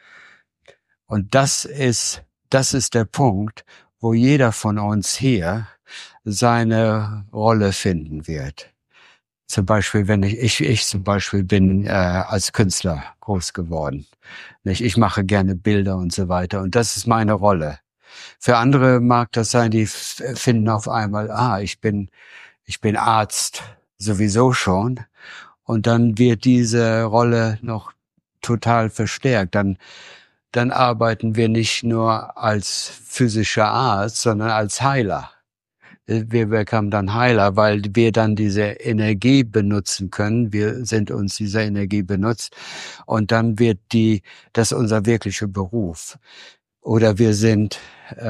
Und das ist der Punkt, wo jeder von uns hier seine Rolle finden wird. Zum Beispiel, wenn ich zum Beispiel bin als Künstler groß geworden. Ich mache gerne Bilder und so weiter und das ist meine Rolle. Für andere mag das sein, die finden auf einmal, ich bin Arzt sowieso schon und dann wird diese Rolle noch total verstärkt. Dann arbeiten wir nicht nur als physischer Arzt, sondern als Heiler. Wir bekommen dann Heiler, weil wir dann diese Energie benutzen können. Wir sind uns dieser Energie benutzt und dann wird das unser wirklicher Beruf. Oder wir sind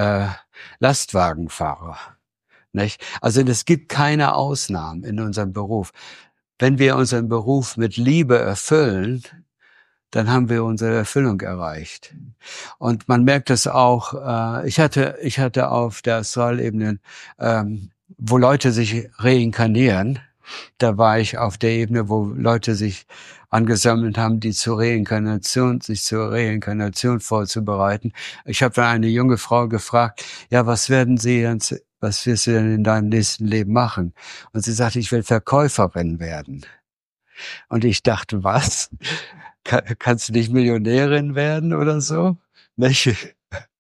Lastwagenfahrer. Nicht? Also es gibt keine Ausnahmen in unserem Beruf. Wenn wir unseren Beruf mit Liebe erfüllen, dann haben wir unsere Erfüllung erreicht. Und man merkt es auch, ich hatte auf der Astralebene, wo Leute sich reinkarnieren, da war ich auf der Ebene, wo Leute sich angesammelt haben, sich zur Reinkarnation vorzubereiten. Ich habe dann eine junge Frau gefragt, ja, was wirst du denn in deinem nächsten Leben machen? Und sie sagte, ich will Verkäuferin werden. Und ich dachte, was? Kannst du nicht Millionärin werden oder so? Nee,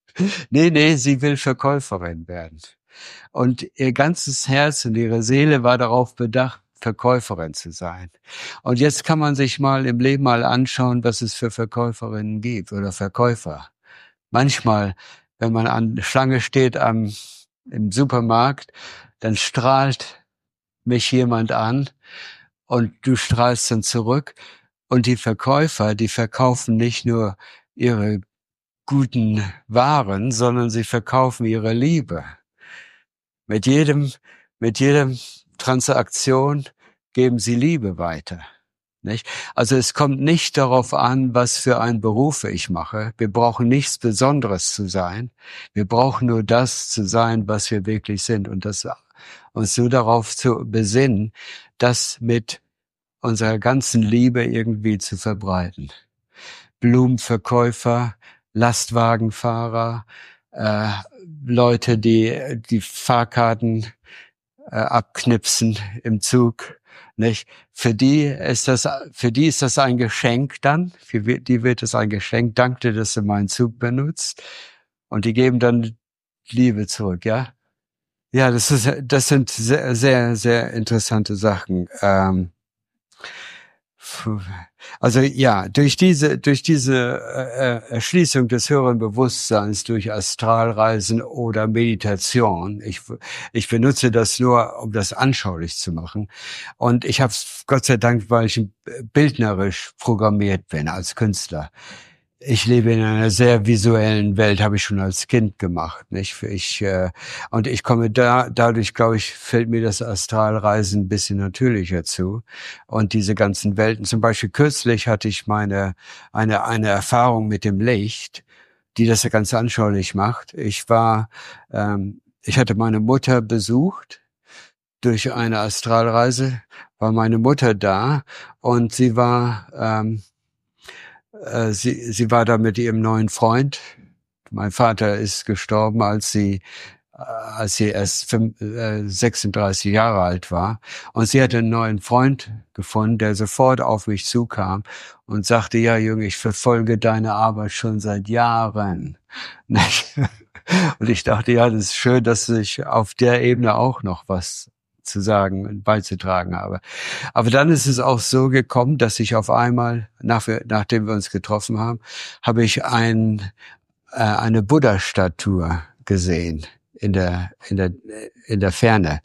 sie will Verkäuferin werden. Und ihr ganzes Herz und ihre Seele war darauf bedacht, Verkäuferin zu sein. Und jetzt kann man sich mal im Leben mal anschauen, was es für Verkäuferinnen gibt oder Verkäufer. Manchmal, wenn man an der Schlange steht im Supermarkt, dann strahlt mich jemand an und du strahlst dann zurück. Und die Verkäufer, die verkaufen nicht nur ihre guten Waren, sondern sie verkaufen ihre Liebe. Mit jedem Transaktion geben sie Liebe weiter. Nicht? Also es kommt nicht darauf an, was für einen Beruf ich mache. Wir brauchen nichts Besonderes zu sein. Wir brauchen nur das zu sein, was wir wirklich sind. Und uns nur darauf zu besinnen, das mit unserer ganzen Liebe irgendwie zu verbreiten. Blumenverkäufer, Lastwagenfahrer, Leute, die Fahrkarten abknipsen im Zug, nicht? Für die ist das ein Geschenk dann. Für die wird es ein Geschenk. Danke, dass du meinen Zug benutzt. Und die geben dann Liebe zurück, ja? Ja, das sind sehr, sehr, sehr interessante Sachen. Also ja, durch diese Erschließung des höheren Bewusstseins durch Astralreisen oder Meditation, ich benutze das nur, um das anschaulich zu machen. Und ich habe Gott sei Dank, weil ich bildnerisch programmiert bin als Künstler. Ich lebe in einer sehr visuellen Welt, habe ich schon als Kind gemacht, nicht? Und ich komme dadurch, glaube ich, fällt mir das Astralreisen ein bisschen natürlicher zu. Und diese ganzen Welten, zum Beispiel kürzlich hatte ich eine Erfahrung mit dem Licht, die das ganz anschaulich macht. Ich hatte meine Mutter besucht durch eine Astralreise, war meine Mutter da und sie war da mit ihrem neuen Freund. Mein Vater ist gestorben, als sie als sie erst 36 Jahre alt war. Und sie hatte einen neuen Freund gefunden, der sofort auf mich zukam und sagte, ja, Junge, ich verfolge deine Arbeit schon seit Jahren. Und ich dachte, ja, das ist schön, dass ich auf der Ebene auch noch was zu sagen und beizutragen habe. Aber dann ist es auch so gekommen, dass ich auf einmal, nachdem wir uns getroffen haben, habe ich eine Buddha-Statue gesehen in der Ferne.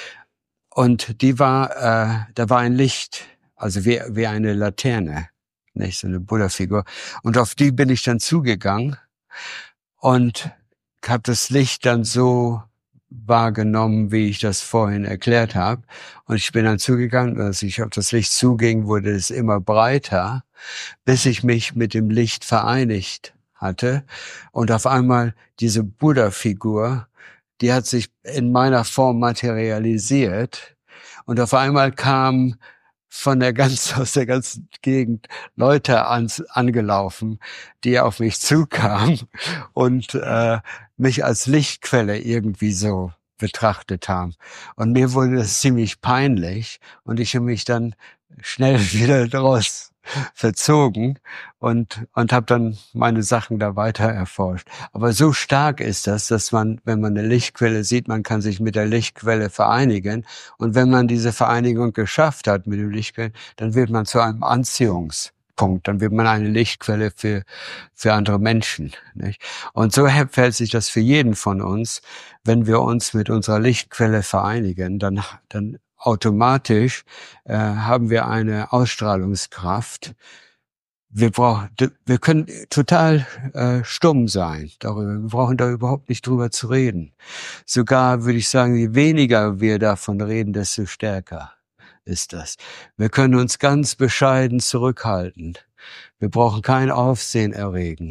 Und da war ein Licht, also wie eine Laterne, nicht so eine Buddha-Figur. Und auf die bin ich dann zugegangen und habe das Licht dann so wahrgenommen, wie ich das vorhin erklärt habe. Und ich bin dann zugegangen, als ich auf das Licht zuging, wurde es immer breiter, bis ich mich mit dem Licht vereinigt hatte. Und auf einmal diese Buddha-Figur, die hat sich in meiner Form materialisiert. Und auf einmal kamen aus der ganzen Gegend Leute angelaufen, die auf mich zukamen und mich als Lichtquelle irgendwie so betrachtet haben. Und mir wurde das ziemlich peinlich und ich habe mich dann schnell wieder daraus verzogen und habe dann meine Sachen da weiter erforscht. Aber so stark ist das, dass man, wenn man eine Lichtquelle sieht, man kann sich mit der Lichtquelle vereinigen. Und wenn man diese Vereinigung geschafft hat mit dem Lichtquellen, dann wird man zu einem Anziehungspunkt. Dann wird man eine Lichtquelle für andere Menschen, nicht? Und so verhält sich das für jeden von uns. Wenn wir uns mit unserer Lichtquelle vereinigen, dann automatisch haben wir eine Ausstrahlungskraft. Wir können total stumm sein darüber. Wir brauchen da überhaupt nicht drüber zu reden. Sogar würde ich sagen, je weniger wir davon reden, desto stärker ist das. Wir können uns ganz bescheiden zurückhalten. Wir brauchen kein Aufsehen erregen.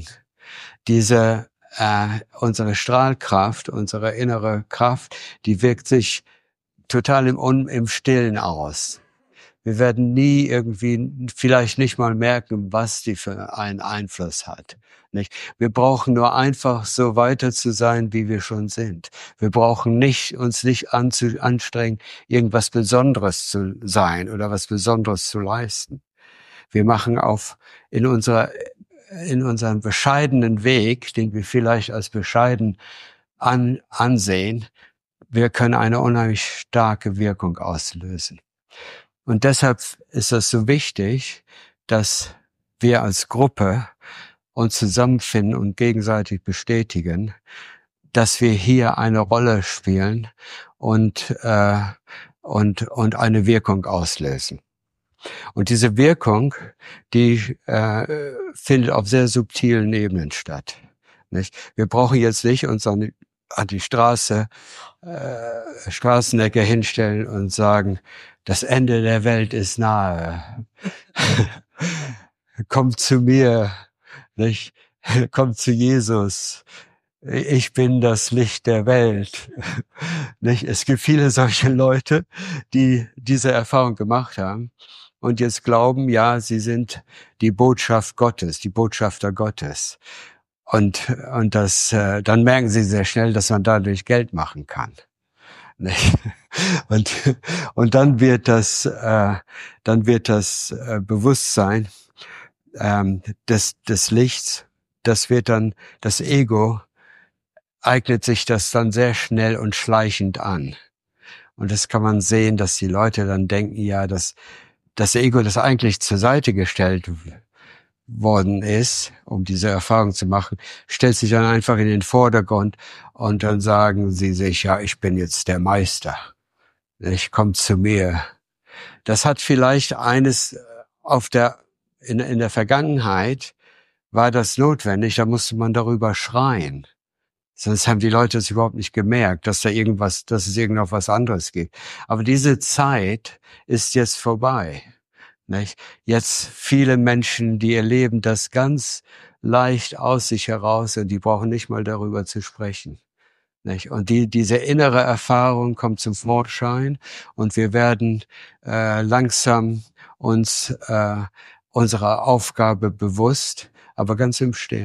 Unsere Strahlkraft, unsere innere Kraft, die wirkt sich total im Stillen aus. Wir werden nie vielleicht nicht mal merken, was die für einen Einfluss hat. Nicht? Wir brauchen nur einfach so weiter zu sein, wie wir schon sind. Wir brauchen uns nicht anstrengen, irgendwas Besonderes zu sein oder was Besonderes zu leisten. Wir machen in unserem bescheidenen Weg, den wir vielleicht als bescheiden ansehen, wir können eine unheimlich starke Wirkung auslösen. Und deshalb ist das so wichtig, dass wir als Gruppe uns zusammenfinden und gegenseitig bestätigen, dass wir hier eine Rolle spielen und eine Wirkung auslösen. Und diese Wirkung, die findet auf sehr subtilen Ebenen statt. Nicht? Wir brauchen jetzt nicht uns an die Straßenecke hinstellen und sagen, das Ende der Welt ist nahe. Kommt zu mir, nicht? Kommt zu Jesus. Ich bin das Licht der Welt. Nicht? Es gibt viele solche Leute, die diese Erfahrung gemacht haben und jetzt glauben, ja, sie sind die Botschaft Gottes, die Botschafter Gottes. Und dann merken sie sehr schnell, dass man dadurch Geld machen kann. Und dann wird das Bewusstsein des Lichts, das wird dann das Ego, eignet sich das dann sehr schnell und schleichend an. Und das kann man sehen, dass die Leute dann denken, ja, dass das Ego, das eigentlich zur Seite gestellt worden ist, um diese Erfahrung zu machen, stellt sich dann einfach in den Vordergrund und dann sagen sie sich, ja, ich bin jetzt der Meister. Ich komme zu mir. Das hat vielleicht in der Vergangenheit war das notwendig, da musste man darüber schreien. Sonst haben die Leute es überhaupt nicht gemerkt, dass es irgendwas anderes gibt. Aber diese Zeit ist jetzt vorbei. Nicht? Jetzt viele Menschen, die erleben das ganz leicht aus sich heraus und die brauchen nicht mal darüber zu sprechen. Nicht? Und diese innere Erfahrung kommt zum Vorschein und wir werden langsam uns unserer Aufgabe bewusst, aber ganz im Stillen.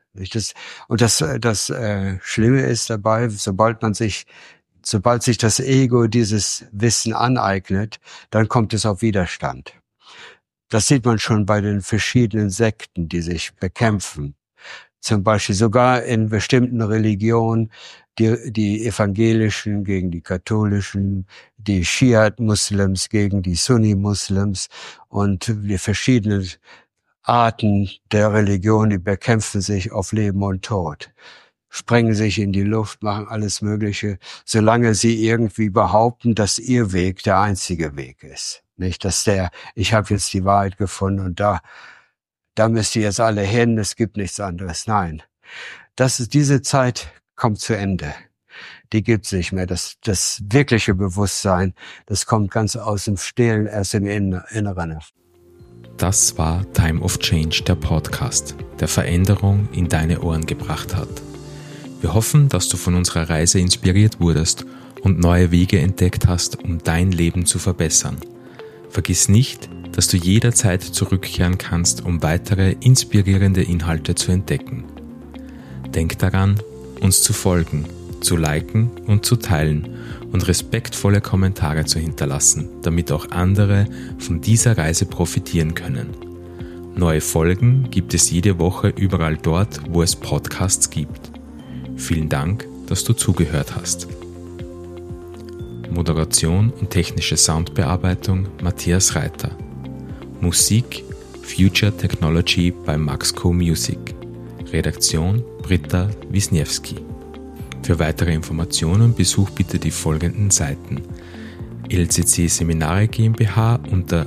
Das Schlimme ist dabei, sobald sich das Ego dieses Wissen aneignet, dann kommt es auf Widerstand. Das sieht man schon bei den verschiedenen Sekten, die sich bekämpfen. Zum Beispiel sogar in bestimmten Religionen, die Evangelischen gegen die Katholischen, die Schiat-Muslims gegen die Sunni-Muslims und die verschiedenen Arten der Religion, die bekämpfen sich auf Leben und Tod, sprengen sich in die Luft, machen alles Mögliche, solange sie irgendwie behaupten, dass ihr Weg der einzige Weg ist. Nicht, dass ich habe jetzt die Wahrheit gefunden und da müsst ihr jetzt alle hin, es gibt nichts anderes. Nein, diese Zeit kommt zu Ende. Die gibt's nicht mehr. Das wirkliche Bewusstsein, das kommt ganz aus dem Stillen, erst im Inneren. Das war Time of Change, der Podcast, der Veränderung in deine Ohren gebracht hat. Wir hoffen, dass du von unserer Reise inspiriert wurdest und neue Wege entdeckt hast, um dein Leben zu verbessern. Vergiss nicht, dass du jederzeit zurückkehren kannst, um weitere inspirierende Inhalte zu entdecken. Denk daran, uns zu folgen, zu liken und zu teilen und respektvolle Kommentare zu hinterlassen, damit auch andere von dieser Reise profitieren können. Neue Folgen gibt es jede Woche überall dort, wo es Podcasts gibt. Vielen Dank, dass du zugehört hast. Moderation und technische Soundbearbeitung Matthias Reiter. Musik Future Technology bei Maxco Music. Redaktion Britta Wisniewski. Für weitere Informationen besuch bitte die folgenden Seiten: LCC Seminare GmbH unter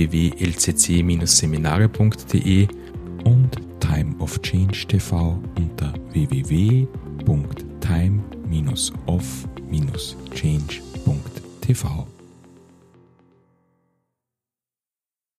www.lcc-seminare.de und Time of Change TV unter www.time-of-change.tv.